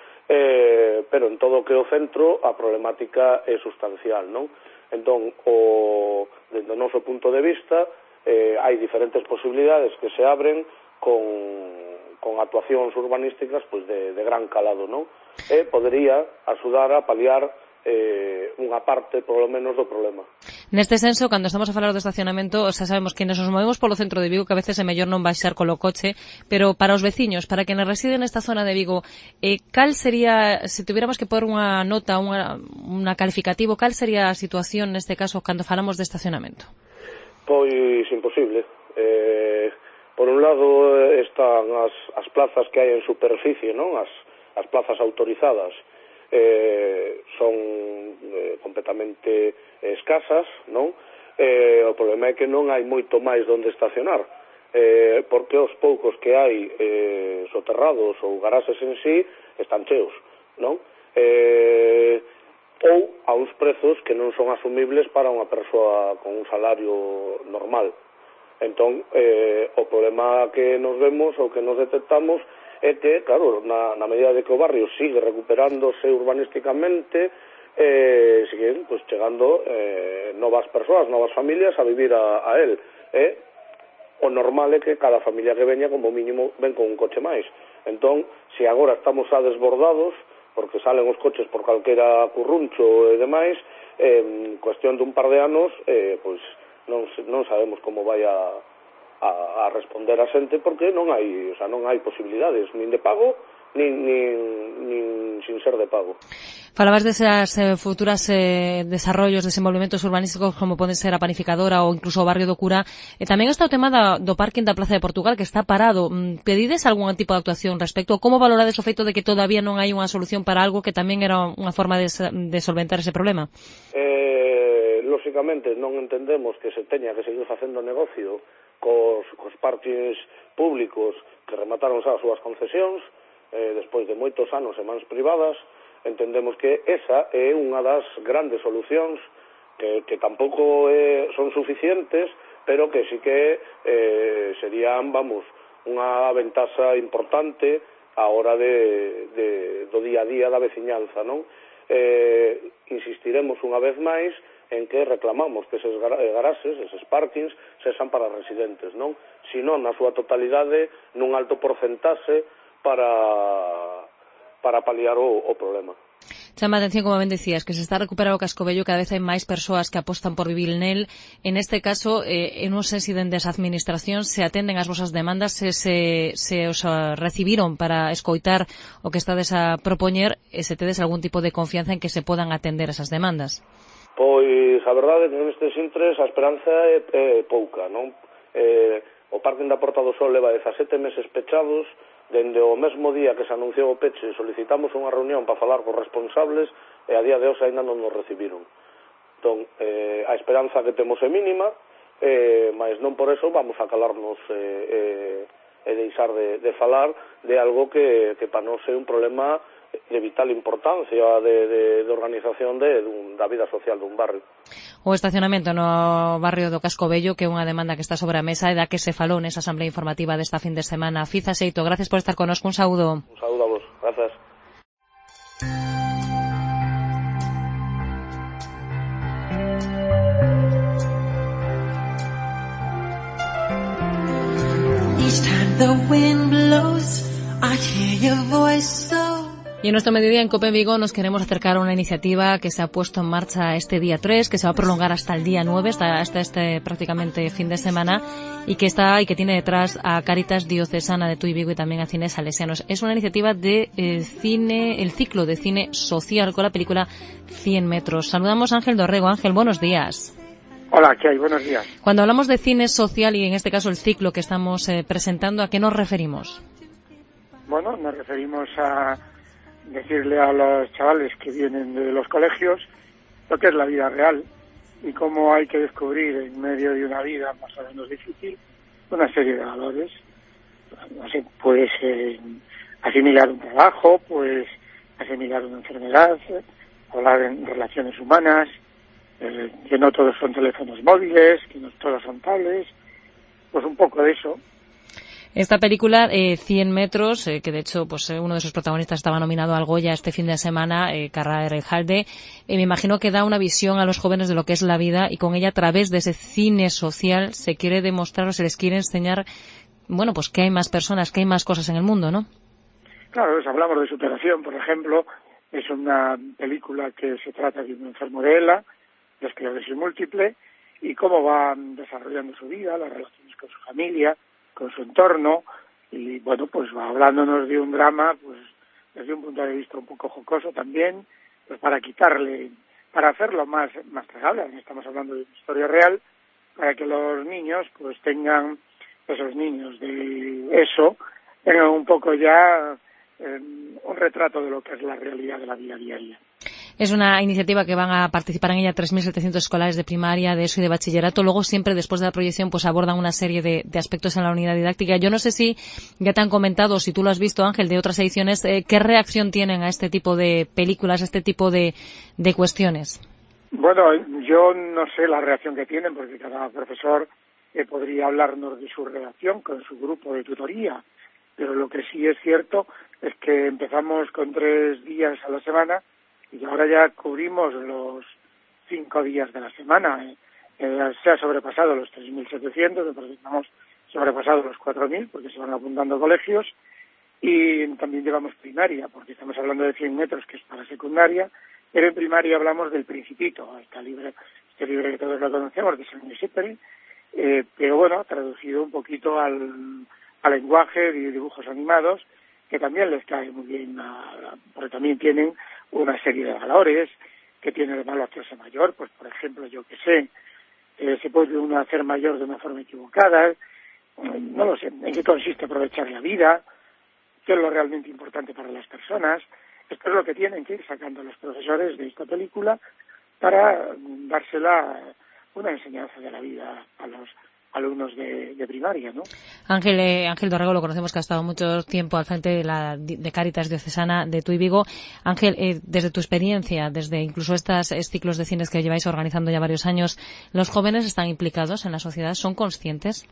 eh, pero en todo o que é o centro a problemática é sustancial, non? Entón, o, desde o noso punto de vista, eh, hai diferentes posibilidades que se abren con, con actuacións urbanísticas pois de, de gran calado, non? E podería axudar a paliar eh, unha parte, polo menos, do problema. Neste senso, cando estamos a falar do estacionamento, xa sabemos que nos movemos polo centro de Vigo, que a veces é mellor non baixar colo coche, pero para os veciños, para quenes residen nesta zona de Vigo, eh, cal sería, se tuviéramos que pôr unha nota, unha, unha calificativo, cal sería a situación neste caso cando falamos de estacionamento? Pois imposible. Eh, por un lado están as, as plazas que hai en superficie, non? As, as plazas autorizadas, Eh, son eh, completamente escasas, non? Eh, o problema é que non hai moito máis onde estacionar, eh, porque os poucos que hai eh, soterrados ou garaxes en sí están cheos, non? Eh, ou a uns prezos que non son asumibles para unha persoa con un salario normal. Entón, eh, o problema que nos vemos ou que nos detectamos é que, claro, na, na medida de que o barrio sigue recuperándose urbanísticamente, eh, siguen pues, chegando eh, novas persoas, novas familias a vivir a, a él. Eh? O normal é que cada familia que veña, como mínimo, ven con un coche máis. Entón, se agora estamos a desbordados, porque salen os coches por calquera curruncho e demais, en eh, cuestión dun par de anos, eh, pois non, non sabemos como vai a... A, a responder a xente porque non hai, o sea, non hai posibilidades nin de pago nin, nin, nin sin ser de pago. Falabas desas eh, futuras eh, desarrollos, desenvolvementos urbanísticos como poden ser a panificadora ou incluso o barrio do Cura, e tamén está o tema da, do parking da Plaza de Portugal que está parado. Pedides algún tipo de actuación respecto? Como valorades o feito de que todavía non hai unha solución para algo que tamén era unha forma de, de solventar ese problema? Eh, lógicamente non entendemos que se teña que seguir facendo negocio cos, cos parkings públicos que remataron xa as súas concesións eh, despois de moitos anos en mans privadas. Entendemos que esa é unha das grandes solucións que, que tampouco eh, son suficientes, pero que sí que eh, serían, vamos, unha ventaxa importante a hora de, de, do día a día da veciñanza, non? Eh, insistiremos unha vez máis en que reclamamos que eses garaxes, eses parkings, sexan para residentes, non? Sino na súa totalidade, nun alto porcentaxe para, para paliar o, o problema. Chama a atención, como ben decías, que se está a recuperar o Casco Bello, cada vez hai máis persoas que apostan por vivir nel. En este caso, eh, non sei se dende as administracións se atenden as vosas demandas, se, se, se os recibiron para escoitar o que estades a propoñer, e se tedes algún tipo de confianza en que se podan atender esas demandas. Pois a verdade é que nestes intres a esperanza é, é pouca, non? Eh, o parking da Porta do Sol leva dezasete meses pechados, dende o mesmo día que se anunciou o peche solicitamos unha reunión para falar cos responsables e a día de hoxe ainda non nos recibiron. Entón, eh, a esperanza que temos é mínima, eh, mas non por eso vamos a calarnos eh, eh, e deixar de, de falar de algo que, que para nós é un problema de vital importancia de, de, de organización de, de un, da vida social dun barrio. O estacionamento no barrio do Casco Vello, que é unha demanda que está sobre a mesa e da que se falou nesa asamblea informativa desta fin de semana. Fiza Seito, gracias por estar connosco, un saúdo. Un saúdo a vos, gracias. Each time the wind blows, I hear your voice so. Y en nuestro mediodía en COPE Vigo nos queremos acercar a una iniciativa que se ha puesto en marcha este día tres, que se va a prolongar hasta el día nueve, hasta, hasta este prácticamente fin de semana, y que está y que tiene detrás a Cáritas Diocesana de Tui Vigo y también a Cines Salesianos. Es una iniciativa de eh, cine, el ciclo de cine social con la película cien metros. Saludamos a Ángel Dorrego. Ángel, buenos días. Hola, ¿qué hay? Buenos días. Cuando hablamos de cine social y en este caso el ciclo que estamos eh, presentando, ¿a qué nos referimos? Bueno, nos referimos a decirle a los chavales que vienen de los colegios lo que es la vida real y cómo hay que descubrir en medio de una vida más o menos difícil una serie de valores. No sé, pues eh, asimilar un trabajo, pues asimilar una enfermedad, hablar en relaciones humanas, eh, que no todos son teléfonos móviles, que no todos son tablets, pues un poco de eso. Esta película, eh, cien metros, eh, que de hecho pues eh, uno de sus protagonistas estaba nominado al Goya este fin de semana, eh, Carra Errejalde, eh, me imagino que da una visión a los jóvenes de lo que es la vida y con ella a través de ese cine social se quiere demostrar o se les quiere enseñar, bueno, pues que hay más personas, que hay más cosas en el mundo, ¿no? Claro, pues hablamos de superación, por ejemplo, es una película que se trata de un enfermo de ELA, de esclerosis múltiple, y cómo va desarrollando su vida, las relaciones con su familia, con su entorno, y bueno, pues va hablándonos de un drama, pues desde un punto de vista un poco jocoso también, pues para quitarle, para hacerlo más, más tragable. Estamos hablando de una historia real, para que los niños pues tengan, esos niños de eso, tengan un poco ya eh, un retrato de lo que es la realidad de la vida diaria. Es una iniciativa que van a participar en ella tres mil setecientos escolares de primaria, de eso y de bachillerato. Luego, siempre después de la proyección, pues abordan una serie de, de aspectos en la unidad didáctica. Yo no sé si ya te han comentado, si tú lo has visto, Ángel, de otras ediciones, eh, ¿qué reacción tienen a este tipo de películas, a este tipo de, de cuestiones? Bueno, yo no sé la reacción que tienen, porque cada profesor eh, podría hablarnos de su relación con su grupo de tutoría. Pero lo que sí es cierto es que empezamos con tres días a la semana, y ahora ya cubrimos los cinco días de la semana. Eh, eh, se ha sobrepasado los tres mil setecientos, me parece que hemos sobrepasado los cuatro mil, porque se van apuntando colegios, y también llevamos primaria, porque estamos hablando de cien metros, que es para secundaria, pero en primaria hablamos del Principito, este libro, este libro que todos lo conocemos, de San Exupéry, eh, pero bueno, traducido un poquito al, al lenguaje de dibujos animados, que también les cae muy bien, a, porque también tienen una serie de valores que tiene de malo hacerse mayor, pues por ejemplo, yo que sé, eh, se puede uno hacer mayor de una forma equivocada, eh, no lo sé, en qué consiste aprovechar la vida, qué es lo realmente importante para las personas. Esto es lo que tienen que ir sacando los profesores de esta película para dársela una enseñanza de la vida a los alumnos de, de primaria, ¿no? Ángel, eh, Ángel Dorrego lo conocemos, que ha estado mucho tiempo al frente de la de Cáritas Diocesana de Tui Vigo. Ángel, eh, desde tu experiencia, desde incluso estos ciclos de cines que lleváis organizando ya varios años, ¿los jóvenes están implicados en la sociedad? ¿Son conscientes?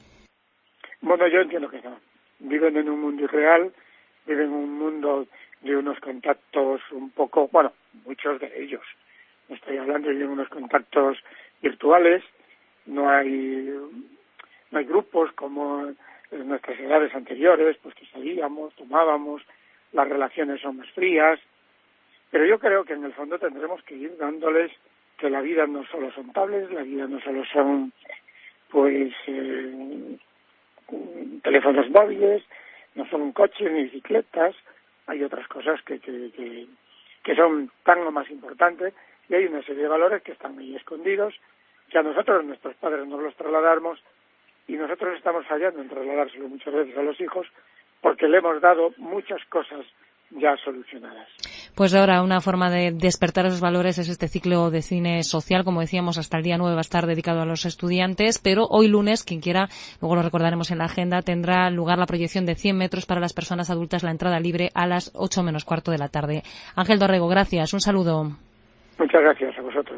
Bueno, yo entiendo que no. Viven en un mundo irreal, viven en un mundo de unos contactos un poco, bueno, muchos de ellos. Estoy hablando de unos contactos virtuales. No hay no hay grupos como en nuestras edades anteriores, pues que salíamos, tomábamos, las relaciones son más frías, pero yo creo que en el fondo tendremos que ir dándoles que la vida no solo son tablets, la vida no solo son pues eh, teléfonos móviles, no son coches ni bicicletas, hay otras cosas que, que, que, que son tan o más importantes, y hay una serie de valores que están ahí escondidos, que a nosotros, nuestros padres, nos los trasladamos y nosotros estamos fallando en trasladárselo muchas veces a los hijos porque le hemos dado muchas cosas ya solucionadas. Pues ahora una forma de despertar esos valores es este ciclo de cine social, como decíamos, hasta el día nueve va a estar dedicado a los estudiantes, pero hoy lunes, quien quiera, luego lo recordaremos en la agenda, tendrá lugar la proyección de cien metros para las personas adultas, la entrada libre a las ocho menos cuarto de la tarde. Ángel Dorrego, gracias, un saludo. Muchas gracias a vosotros.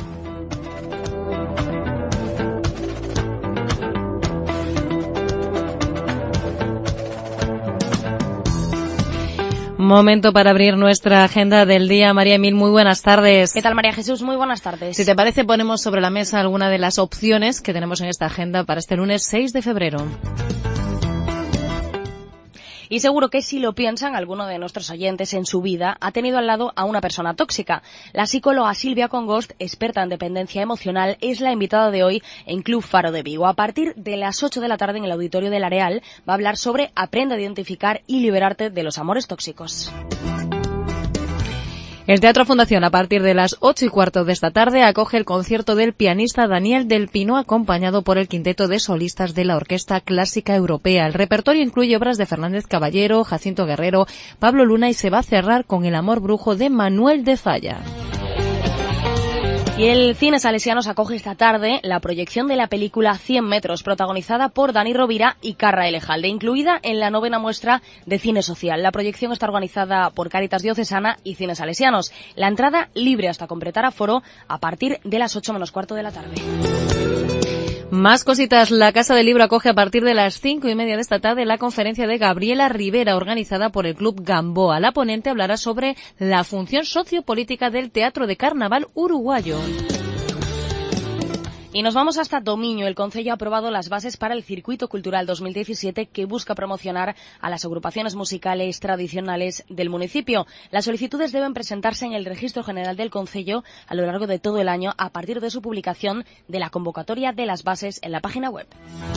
Momento para abrir nuestra agenda del día. María Emil, muy buenas tardes. ¿Qué tal, María Jesús? Muy buenas tardes. Si te parece, ponemos sobre la mesa alguna de las opciones que tenemos en esta agenda para este lunes seis de febrero. Y seguro que si lo piensan, alguno de nuestros oyentes en su vida ha tenido al lado a una persona tóxica. La psicóloga Silvia Congost, experta en dependencia emocional, es la invitada de hoy en Club Faro de Vigo. A partir de las ocho de la tarde en el auditorio del Areal va a hablar sobre aprende a identificar y liberarte de los amores tóxicos. El Teatro Fundación, a partir de las ocho y cuarto de esta tarde, acoge el concierto del pianista Daniel Del Pino, acompañado por el quinteto de solistas de la Orquesta Clásica Europea. El repertorio incluye obras de Fernández Caballero, Jacinto Guerrero, Pablo Luna y se va a cerrar con El amor brujo de Manuel de Falla. Y el Cine Salesianos acoge esta tarde la proyección de la película cien metros, protagonizada por Dani Rovira y Carra Elejalde, incluida en la novena muestra de cine social. La proyección está organizada por Cáritas Diocesana y Cine Salesianos. La entrada libre hasta completar aforo a partir de las ocho menos cuarto de la tarde. Más cositas. La Casa del Libro acoge a partir de las cinco y media de esta tarde la conferencia de Gabriela Rivera, organizada por el Club Gamboa. La ponente hablará sobre la función sociopolítica del teatro de carnaval uruguayo. Y nos vamos hasta Tomiño. El Concello ha aprobado las bases para el Circuito Cultural dos mil diecisiete que busca promocionar a las agrupaciones musicales tradicionales del municipio. Las solicitudes deben presentarse en el Registro General del Concello a lo largo de todo el año a partir de su publicación de la convocatoria de las bases en la página web.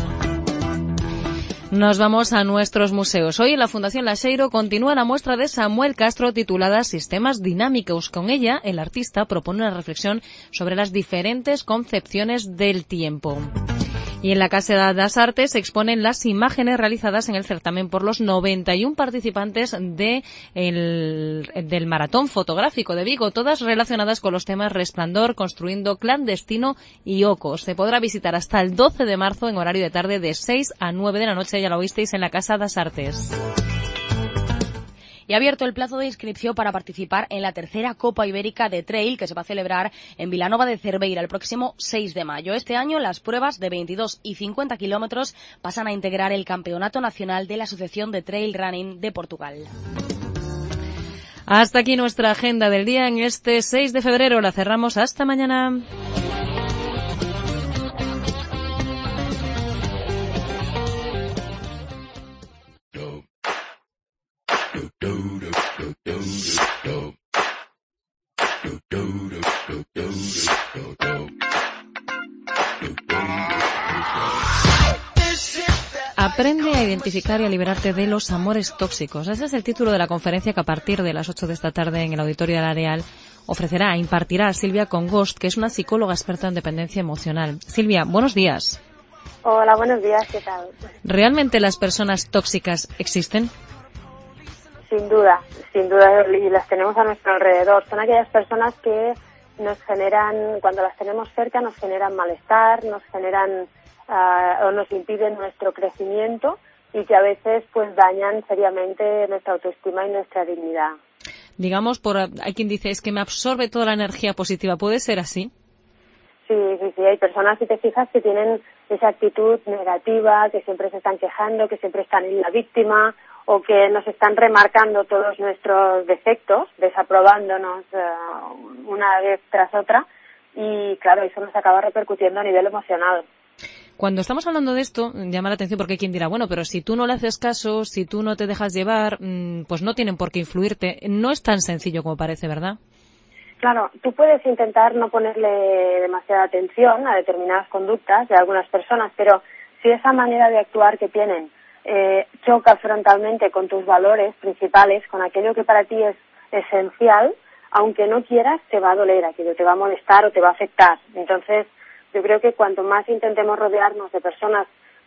Nos vamos a nuestros museos. Hoy en la Fundación Laseiro continúa la muestra de Samuel Castro titulada Sistemas Dinámicos. Con ella, el artista propone una reflexión sobre las diferentes concepciones del tiempo. Y en la Casa das Artes se exponen las imágenes realizadas en el certamen por los noventa y uno participantes de el, del Maratón Fotográfico de Vigo, todas relacionadas con los temas Resplandor, Construyendo Clandestino y Ocos. Se podrá visitar hasta el doce de marzo en horario de tarde de seis a nueve de la noche, ya lo visteis, en la Casa das Artes. Y ha abierto el plazo de inscripción para participar en la tercera Copa Ibérica de Trail que se va a celebrar en Vilanova de Cerveira el próximo seis de mayo. Este año las pruebas de veintidós y cincuenta kilómetros pasan a integrar el Campeonato Nacional de la Asociación de Trail Running de Portugal. Hasta aquí nuestra agenda del día en este seis de febrero. La cerramos hasta mañana. Aprende a identificar y a liberarte de los amores tóxicos. Ese es el título de la conferencia que a partir de las ocho de esta tarde en el auditorio del Areal ofrecerá, impartirá Silvia Congost, que es una psicóloga experta en dependencia emocional. Silvia, buenos días. Hola, buenos días, ¿qué tal? ¿Realmente las personas tóxicas existen? Sin duda, sin duda, y las tenemos a nuestro alrededor. Son aquellas personas que nos generan, cuando las tenemos cerca, nos generan malestar, nos generan uh, o nos impiden nuestro crecimiento y que a veces pues dañan seriamente nuestra autoestima y nuestra dignidad. Digamos, por hay quien dice, es que me absorbe toda la energía positiva. ¿Puede ser así? Sí, sí, sí. Hay personas, si te fijas, que tienen esa actitud negativa, que siempre se están quejando, que siempre están en la víctima, o que nos están remarcando todos nuestros defectos, desaprobándonos uh, una vez tras otra, y claro, eso nos acaba repercutiendo a nivel emocional. Cuando estamos hablando de esto, llama la atención porque hay quien dirá, bueno, pero si tú no le haces caso, si tú no te dejas llevar, pues no tienen por qué influirte. No es tan sencillo como parece, ¿verdad? Claro, tú puedes intentar no ponerle demasiada atención a determinadas conductas de algunas personas, pero si esa manera de actuar que tienen eh, choca frontalmente con tus valores principales, con aquello que para ti es esencial, aunque no quieras, te va a doler, aquello te va a molestar o te va a afectar. Entonces, yo creo que cuanto más intentemos rodearnos de personas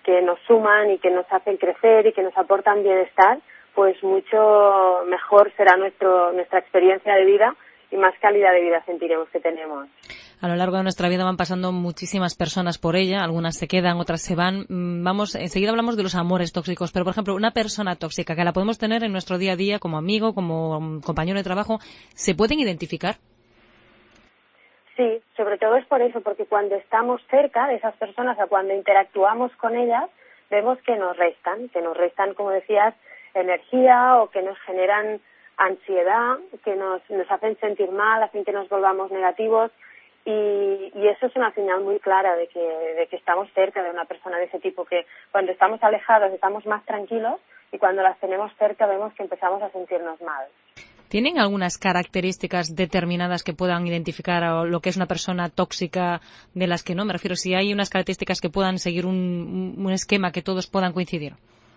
que nos suman y que nos hacen crecer y que nos aportan bienestar, pues mucho mejor será nuestro nuestra experiencia de vida y más calidad de vida sentiremos que tenemos. A lo largo de nuestra vida van pasando muchísimas personas por ella, algunas se quedan, otras se van. Vamos, enseguida hablamos de los amores tóxicos, pero por ejemplo, una persona tóxica que la podemos tener en nuestro día a día como amigo, como compañero de trabajo, ¿se pueden identificar? Sí, sobre todo es por eso, porque cuando estamos cerca de esas personas o cuando interactuamos con ellas, vemos que nos restan, que nos restan, como decías, energía o que nos generan ansiedad, que nos, nos hacen sentir mal, hacen que nos volvamos negativos. Y, y eso es una señal muy clara de que, de que estamos cerca de una persona de ese tipo, que cuando estamos alejados estamos más tranquilos y cuando las tenemos cerca vemos que empezamos a sentirnos mal. ¿Tienen algunas características determinadas que puedan identificar a lo que es una persona tóxica de las que no? Me refiero, si hay unas características que puedan seguir un, un esquema que todos puedan coincidir.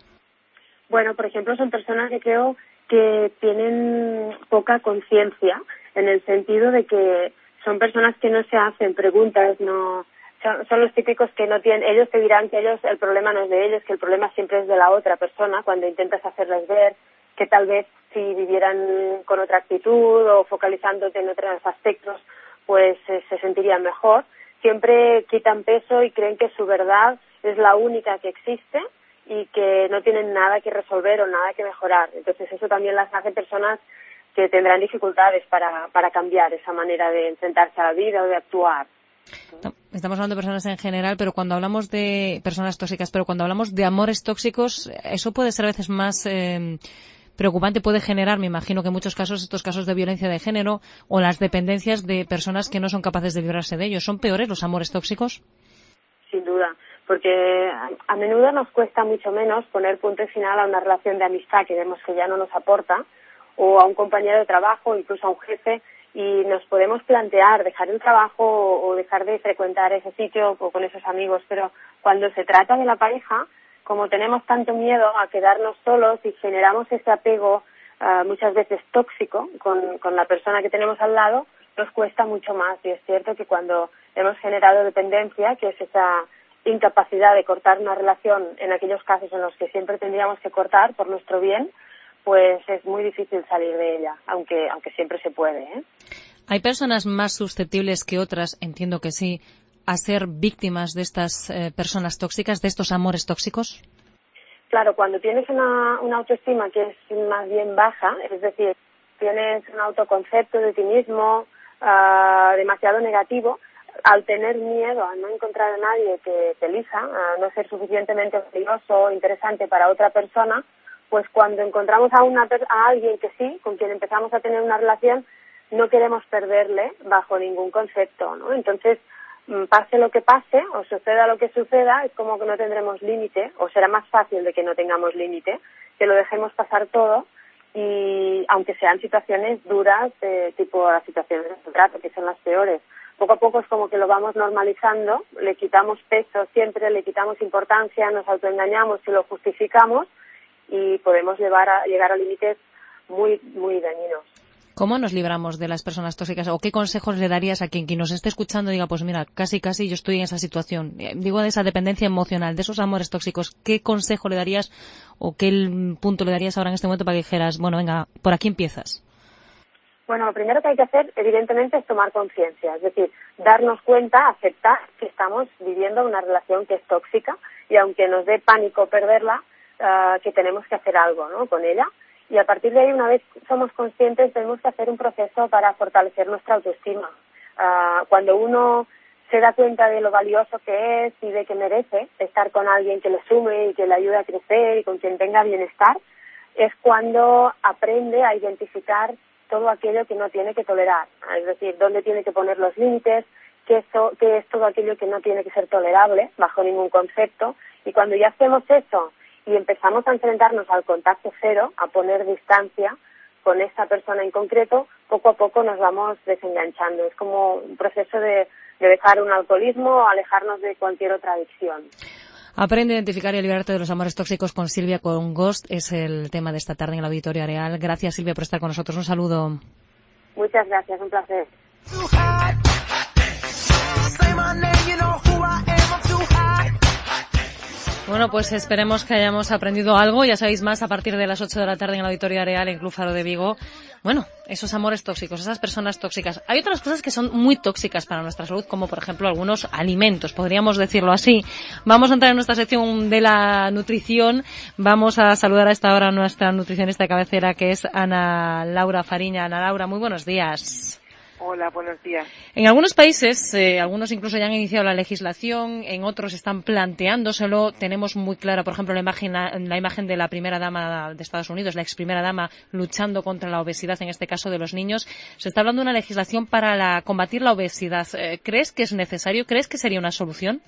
Bueno, por ejemplo, son personas que creo que tienen poca conciencia, en el sentido de que son personas que no se hacen preguntas, no son, son los típicos que no tienen, ellos te dirán que ellos el problema no es de ellos, que el problema siempre es de la otra persona, cuando intentas hacerles ver que tal vez si vivieran con otra actitud o focalizándote en otros aspectos, pues eh, se sentirían mejor. Siempre quitan peso y creen que su verdad es la única que existe y que no tienen nada que resolver o nada que mejorar. Entonces eso también las hace personas que tendrán dificultades para, para cambiar esa manera de enfrentarse a la vida o de actuar. Estamos hablando de personas en general, pero cuando hablamos de personas tóxicas, pero cuando hablamos de amores tóxicos, eso puede ser a veces más eh, preocupante, puede generar, me imagino que en muchos casos, estos casos de violencia de género o las dependencias de personas que no son capaces de librarse de ellos. ¿Son peores los amores tóxicos? Sin duda, porque a menudo nos cuesta mucho menos poner punto y final a una relación de amistad que vemos que ya no nos aporta, o a un compañero de trabajo, incluso a un jefe, y nos podemos plantear dejar el trabajo o dejar de frecuentar ese sitio o con esos amigos, pero cuando se trata de la pareja, como tenemos tanto miedo a quedarnos solos y generamos ese apego uh, muchas veces tóxico con, con la persona que tenemos al lado, nos cuesta mucho más. Y es cierto que cuando hemos generado dependencia, que es esa incapacidad de cortar una relación en aquellos casos en los que siempre tendríamos que cortar por nuestro bien, pues es muy difícil salir de ella, aunque aunque siempre se puede, ¿eh? ¿Hay personas más susceptibles que otras, entiendo que sí, a ser víctimas de estas eh, personas tóxicas, de estos amores tóxicos? Claro, cuando tienes una, una autoestima que es más bien baja, es decir, tienes un autoconcepto de ti mismo uh, demasiado negativo, al tener miedo a no encontrar a nadie que te elija, a no ser suficientemente valioso o interesante para otra persona, pues cuando encontramos a, una, a alguien que sí, con quien empezamos a tener una relación, no queremos perderle bajo ningún concepto, ¿no? Entonces, pase lo que pase o suceda lo que suceda, es como que no tendremos límite, o será más fácil de que no tengamos límite, que lo dejemos pasar todo, y aunque sean situaciones duras, eh, tipo las situaciones de maltrato, que son las peores, poco a poco es como que lo vamos normalizando, le quitamos peso siempre, le quitamos importancia, nos autoengañamos y lo justificamos, y podemos llevar a, llegar a límites muy, muy dañinos. ¿Cómo nos libramos de las personas tóxicas? ¿O qué consejos le darías a quien, quien nos esté escuchando y diga, pues mira, casi casi yo estoy en esa situación? Digo, de esa dependencia emocional, de esos amores tóxicos. ¿Qué consejo le darías o qué punto le darías ahora en este momento para que dijeras, bueno, venga, por aquí empiezas? Bueno, lo primero que hay que hacer, evidentemente, es tomar conciencia. Es decir, darnos cuenta, aceptar que estamos viviendo una relación que es tóxica y aunque nos dé pánico perderla, Uh, que tenemos que hacer algo, ¿no?, con ella, y a partir de ahí, una vez somos conscientes, tenemos que hacer un proceso para fortalecer nuestra autoestima. Uh, cuando uno se da cuenta de lo valioso que es y de que merece estar con alguien que le sume y que le ayude a crecer y con quien tenga bienestar, es cuando aprende a identificar todo aquello que no tiene que tolerar, es decir, dónde tiene que poner los límites, qué es, qué es todo aquello que no tiene que ser tolerable bajo ningún concepto, y cuando ya hacemos eso y empezamos a enfrentarnos al contacto cero, a poner distancia con esa persona en concreto, poco a poco nos vamos desenganchando. Es como un proceso de, de dejar un alcoholismo o alejarnos de cualquier otra adicción. Aprende a identificar y a liberarte de los amores tóxicos con Silvia, con Ghost. Es el tema de esta tarde en el Auditorio Areal. Gracias, Silvia, por estar con nosotros. Un saludo. Muchas gracias, un placer. Bueno, pues esperemos que hayamos aprendido algo. Ya sabéis más a partir de las ocho de la tarde en el Auditorio Areal en Club Faro de Vigo. Bueno, esos amores tóxicos, esas personas tóxicas. Hay otras cosas que son muy tóxicas para nuestra salud, como por ejemplo algunos alimentos, podríamos decirlo así. Vamos a entrar en nuestra sección de la nutrición. Vamos a saludar a esta hora a nuestra nutricionista de cabecera, que es Ana Laura Fariña. Ana Laura, muy buenos días. Hola, buenos días. En algunos países, eh, algunos incluso ya han iniciado la legislación, en otros están planteándoselo. Tenemos muy clara, por ejemplo, la imagen, la, la imagen de la primera dama de Estados Unidos, la ex primera dama luchando contra la obesidad, en este caso de los niños. Se está hablando de una legislación para la, combatir la obesidad. Eh, ¿Crees que es necesario? ¿Crees que sería una solución?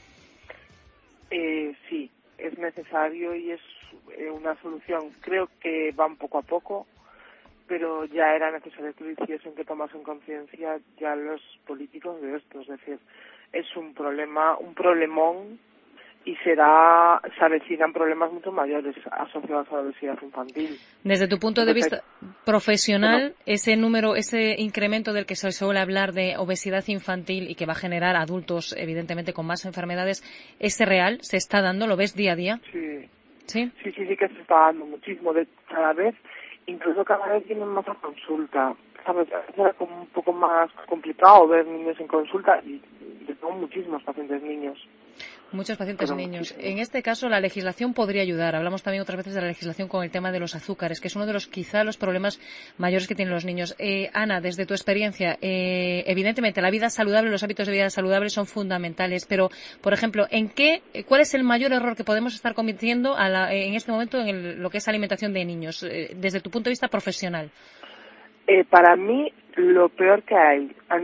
Eh, sí, es necesario y es eh, una solución. Creo que van poco a poco, pero ya era necesario que lo hiciesen, que tomasen conciencia ya los políticos de esto. Es decir, es un problema, un problemón, y será, se avecinan problemas mucho mayores asociados a la obesidad infantil. Desde tu punto de vista profesional, ese número, ese incremento del que se suele hablar de obesidad infantil y que va a generar adultos, evidentemente, con más enfermedades, ¿es real? ¿Se está dando? ¿Lo ves día a día? Sí. ¿Sí? Sí, sí, sí que se está dando muchísimo. De cada vez, incluso cada vez tienen más a consulta. ¿Sabes? Era como un poco más complicado ver niños en consulta y tengo muchísimos pacientes niños. Muchos pacientes Pero niños. muchísimo. En este caso, la legislación podría ayudar. Hablamos también otras veces de la legislación con el tema de los azúcares, que es uno de los, quizá, los problemas mayores que tienen los niños. Eh, Ana, desde tu experiencia, eh, evidentemente la vida saludable, los hábitos de vida saludables son fundamentales, pero, por ejemplo, ¿en qué, cuál es el mayor error que podemos estar cometiendo a la, en este momento en el, lo que es alimentación de niños, eh, desde tu punto de vista profesional? Eh, para mí, lo peor que hay a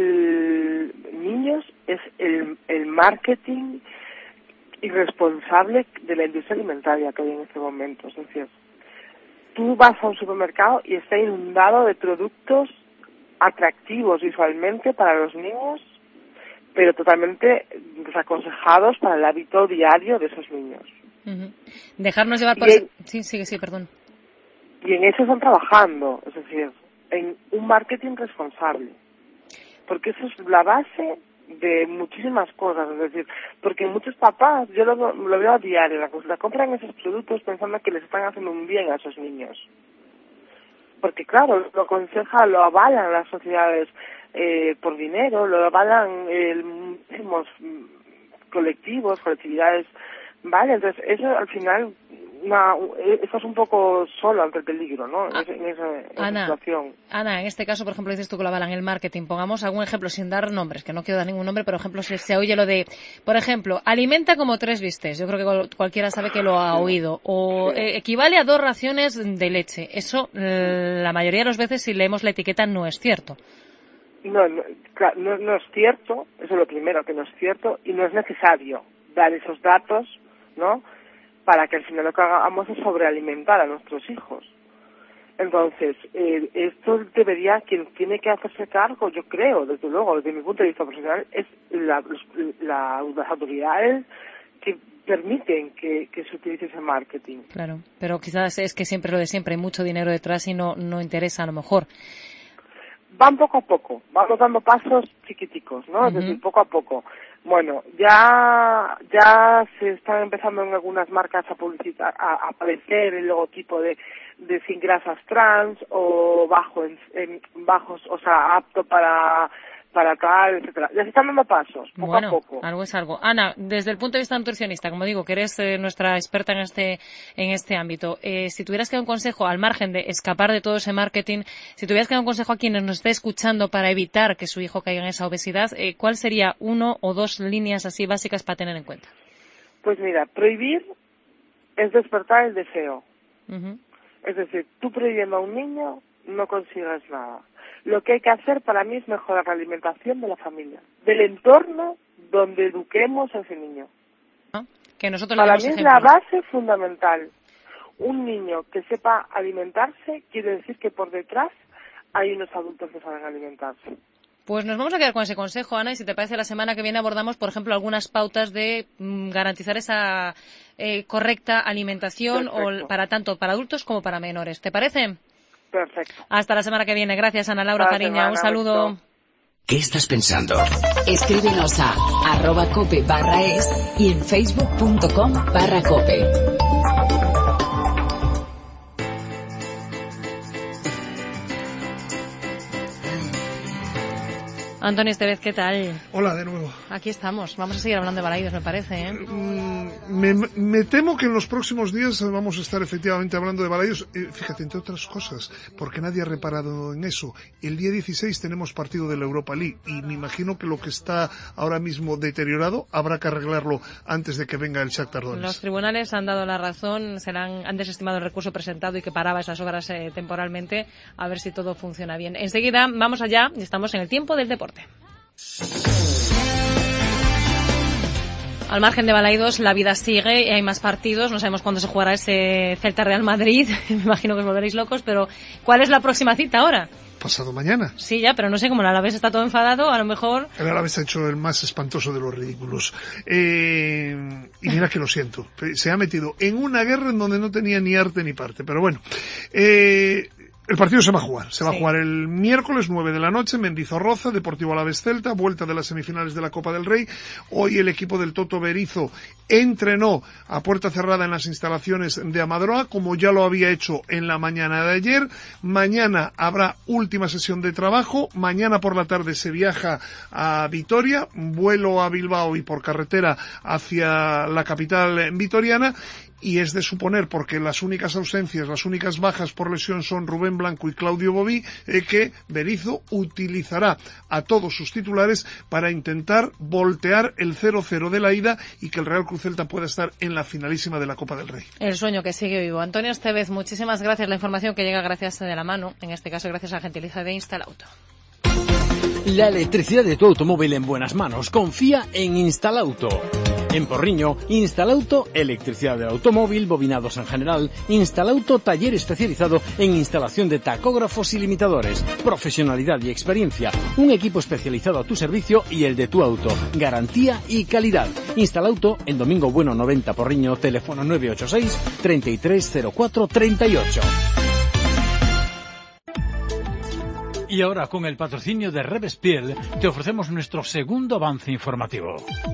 nivel niños es el, el marketing irresponsable de la industria alimentaria que hay en este momento. Es decir, tú vas a un supermercado y está inundado de productos atractivos visualmente para los niños, pero totalmente desaconsejados para el hábito diario de esos niños. Uh-huh. Dejarnos llevar por... Y en, sí, sí, sí, perdón. Y en eso están trabajando, es decir, en un marketing responsable, porque eso es la base de muchísimas cosas. Es decir, porque muchos papás, yo lo, lo veo a diario, la, la compran esos productos pensando que les están haciendo un bien a esos niños, porque claro, lo aconseja, lo avalan las sociedades eh, por dinero, lo avalan eh, muchísimos colectivos, colectividades, vale. Entonces eso al final, una, eso es un poco solo ante el peligro, ¿no? Ah, en esa, en esa Ana, situación. Ana, en este caso, por ejemplo, dices tú que lo avalan el marketing. Pongamos algún ejemplo sin dar nombres, que no quiero dar ningún nombre, pero por ejemplo, se, se oye lo de, por ejemplo, alimenta como tres bistecs. Yo creo que cualquiera sabe que lo ha oído. O eh, equivale a dos raciones de leche. Eso, la mayoría de las veces, si leemos la etiqueta, no es cierto. No, no, claro, no, no es cierto, eso es lo primero, que no es cierto, y no es necesario dar esos datos, ¿no?, para que al final lo que hagamos es sobrealimentar a nuestros hijos. Entonces, eh, esto debería, quien tiene que hacerse cargo, yo creo, desde luego, desde mi punto de vista profesional, es la, la, las autoridades que permiten que, que se utilice ese marketing. Claro, pero quizás es que siempre lo de siempre, hay mucho dinero detrás y no, no interesa a lo mejor. Van poco a poco, vamos dando pasos chiquiticos, ¿no? Uh-huh. Es decir, poco a poco. Bueno, ya ya se están empezando en algunas marcas a publicitar, a, a aparecer el logotipo de, de sin grasas trans o bajo en, en bajos, o sea, apto para para tal, etcétera. Ya se están dando pasos, poco bueno, a poco. Algo es algo. Ana, desde el punto de vista nutricionista, como digo, que eres eh, nuestra experta en este en este ámbito, eh, si tuvieras que dar un consejo, al margen de escapar de todo ese marketing, si tuvieras que dar un consejo a quienes nos esté escuchando para evitar que su hijo caiga en esa obesidad, eh, ¿cuál sería uno o dos líneas así básicas para tener en cuenta? Pues mira, prohibir es despertar el deseo. Uh-huh. Es decir, tú prohibiendo a un niño no consigues nada. Lo que hay que hacer para mí es mejorar la alimentación de la familia, del entorno donde eduquemos a ese niño. ¿Ah? Que nosotros para le mí es ejemplo. la base fundamental. Un niño que sepa alimentarse quiere decir que por detrás hay unos adultos que saben alimentarse. Pues nos vamos a quedar con ese consejo, Ana, y si te parece, la semana que viene abordamos, por ejemplo, algunas pautas de mm, garantizar esa eh, correcta alimentación o, para tanto para adultos como para menores. ¿Te parece? Perfecto. Hasta la semana que viene. Gracias, Ana Laura Fariña. Un saludo. ¿Qué estás pensando? Escríbenos a arroba cope barra es y en facebook.com barra cope. Antonio Estevez, ¿qué tal? Hola, de nuevo. Aquí estamos. Vamos a seguir hablando de Balaídos, me parece, ¿eh? Me, me temo que en los próximos días vamos a estar efectivamente hablando de Balaídos. Eh, fíjate, entre otras cosas, porque nadie ha reparado en eso. El día dieciséis tenemos partido de la Europa League y me imagino que lo que está ahora mismo deteriorado habrá que arreglarlo antes de que venga el Shakhtar Donetsk. Los tribunales han dado la razón, serán, han desestimado el recurso presentado y que paraba esas obras eh, temporalmente, a ver si todo funciona bien. Enseguida vamos allá y estamos en el tiempo del deporte. Al margen de Balaídos, la vida sigue y hay más partidos. No sabemos cuándo se jugará ese Celta Real Madrid. Me imagino que os volveréis locos, pero ¿cuál es la próxima cita ahora? Pasado mañana. Sí, ya, pero no sé, como el Alavés está todo enfadado, a lo mejor... El Alavés ha hecho el más espantoso de los ridículos. Eh, y mira que lo siento. Se ha metido en una guerra en donde no tenía ni arte ni parte. Pero bueno, eh... el partido se va a jugar, se va sí. a jugar el miércoles nueve de la noche, Mendizorroza, Deportivo Alavés Celta, vuelta de las semifinales de la Copa del Rey. Hoy el equipo del Toto Berizzo entrenó a puerta cerrada en las instalaciones de Amadroa, como ya lo había hecho en la mañana de ayer. Mañana habrá última sesión de trabajo, mañana por la tarde se viaja a Vitoria, vuelo a Bilbao y por carretera hacia la capital vitoriana. Y es de suponer, porque las únicas ausencias, las únicas bajas por lesión son Rubén Blanco y Claudio Bobí, eh, que Berizzo utilizará a todos sus titulares para intentar voltear el cero cero de la ida y que el Real Cruz Celta pueda estar en la finalísima de la Copa del Rey. El sueño que sigue vivo. Antonio Estevez, muchísimas gracias. La información que llega gracias de la mano, en este caso gracias a la gentileza de Instalauto. La electricidad de tu automóvil en buenas manos. Confía en Instalauto. En Porriño, Instalauto, electricidad del automóvil, bobinados en general. Instalauto, taller especializado en instalación de tacógrafos y limitadores. Profesionalidad y experiencia. Un equipo especializado a tu servicio y el de tu auto. Garantía y calidad. Instalauto, en Domingo Bueno noventa Porriño, teléfono nueve ocho seis, treinta y tres cero cuatro treinta y ocho. Y ahora, con el patrocinio de Revespiel, te ofrecemos nuestro segundo avance informativo.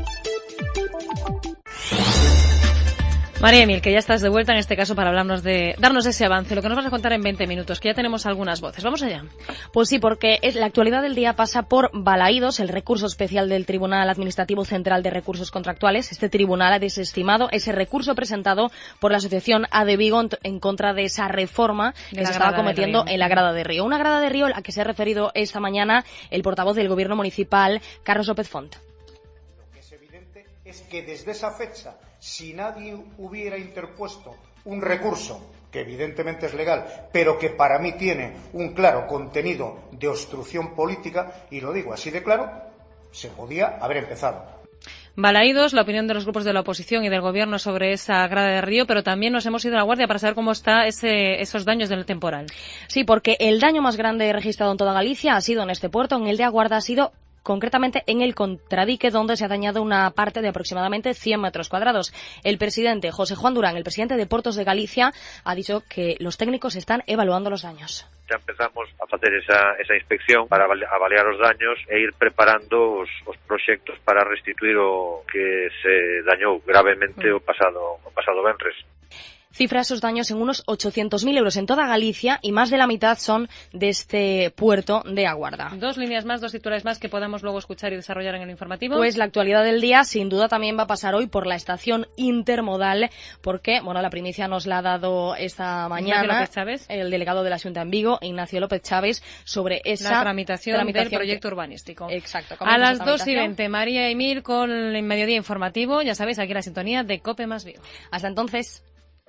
María Emil, que ya estás de vuelta en este caso para hablarnos de, darnos ese avance, lo que nos vas a contar en veinte minutos, que ya tenemos algunas voces. Vamos allá. Pues sí, porque es, la actualidad del día pasa por Balaídos, el recurso especial del Tribunal Administrativo Central de Recursos Contractuales. Este tribunal ha desestimado ese recurso presentado por la asociación A de Vigo en, en contra de esa reforma que se estaba cometiendo en la Grada de Río. Una Grada de Río a la que se ha referido esta mañana el portavoz del Gobierno Municipal, Carlos López Font. Lo que es evidente es que desde esa fecha, si nadie hubiera interpuesto un recurso, que evidentemente es legal, pero que para mí tiene un claro contenido de obstrucción política, y lo digo así de claro, se podía haber empezado. Balaídos, la opinión de los grupos de la oposición y del Gobierno sobre esa Grada de Río, pero también nos hemos ido a la guardia para saber cómo está ese, esos daños del temporal. Sí, porque el daño más grande registrado en toda Galicia ha sido en este puerto, en el de Aguarda ha sido concretamente en el contradique, donde se ha dañado una parte de aproximadamente cien metros cuadrados. El presidente José Juan Durán, el presidente de Portos de Galicia, ha dicho que los técnicos están evaluando los daños. Ya empezamos a facer esa, esa inspección para avaliar os daños e ir preparando os, os proxectos para restituir o que se dañou gravemente mm. o pasado o pasado venres. Cifra esos daños en unos ochocientos mil euros en toda Galicia y más de la mitad son de este puerto de Aguarda. Dos líneas más, dos titulares más que podamos luego escuchar y desarrollar en el informativo. Pues la actualidad del día sin duda también va a pasar hoy por la estación intermodal porque, bueno, la primicia nos la ha dado esta mañana el delegado de la Junta en Vigo, Ignacio López Chávez, sobre esa la tramitación, tramitación del proyecto urbanístico. Exacto. A las dos y veinte, María Emil con el mediodía informativo, ya sabéis, aquí la sintonía de COPE más Vigo. Hasta entonces.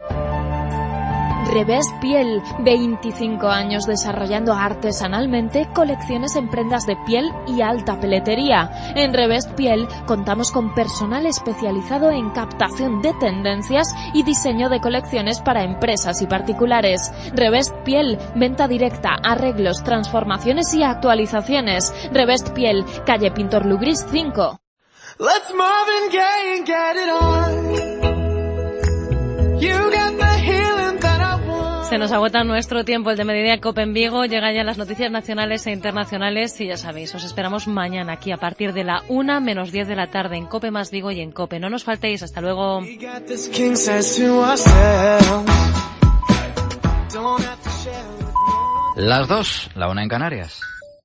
Revest Piel, veinticinco años desarrollando artesanalmente colecciones en prendas de piel y alta peletería. En Revest Piel contamos con personal especializado en captación de tendencias y diseño de colecciones para empresas y particulares. Revest Piel, venta directa, arreglos, transformaciones y actualizaciones. Revest Piel, calle Pintor Lugris cinco. Let's Marvin Gaye and get it on. You got the healing that I want. Se nos agota nuestro tiempo, el de Mediodía Cope en Vigo. Llegan ya las noticias nacionales e internacionales y ya sabéis, os esperamos mañana aquí a partir de la una menos diez de la tarde en Cope más Vigo y en Cope. No nos faltéis, hasta luego. Las dos, la una en Canarias.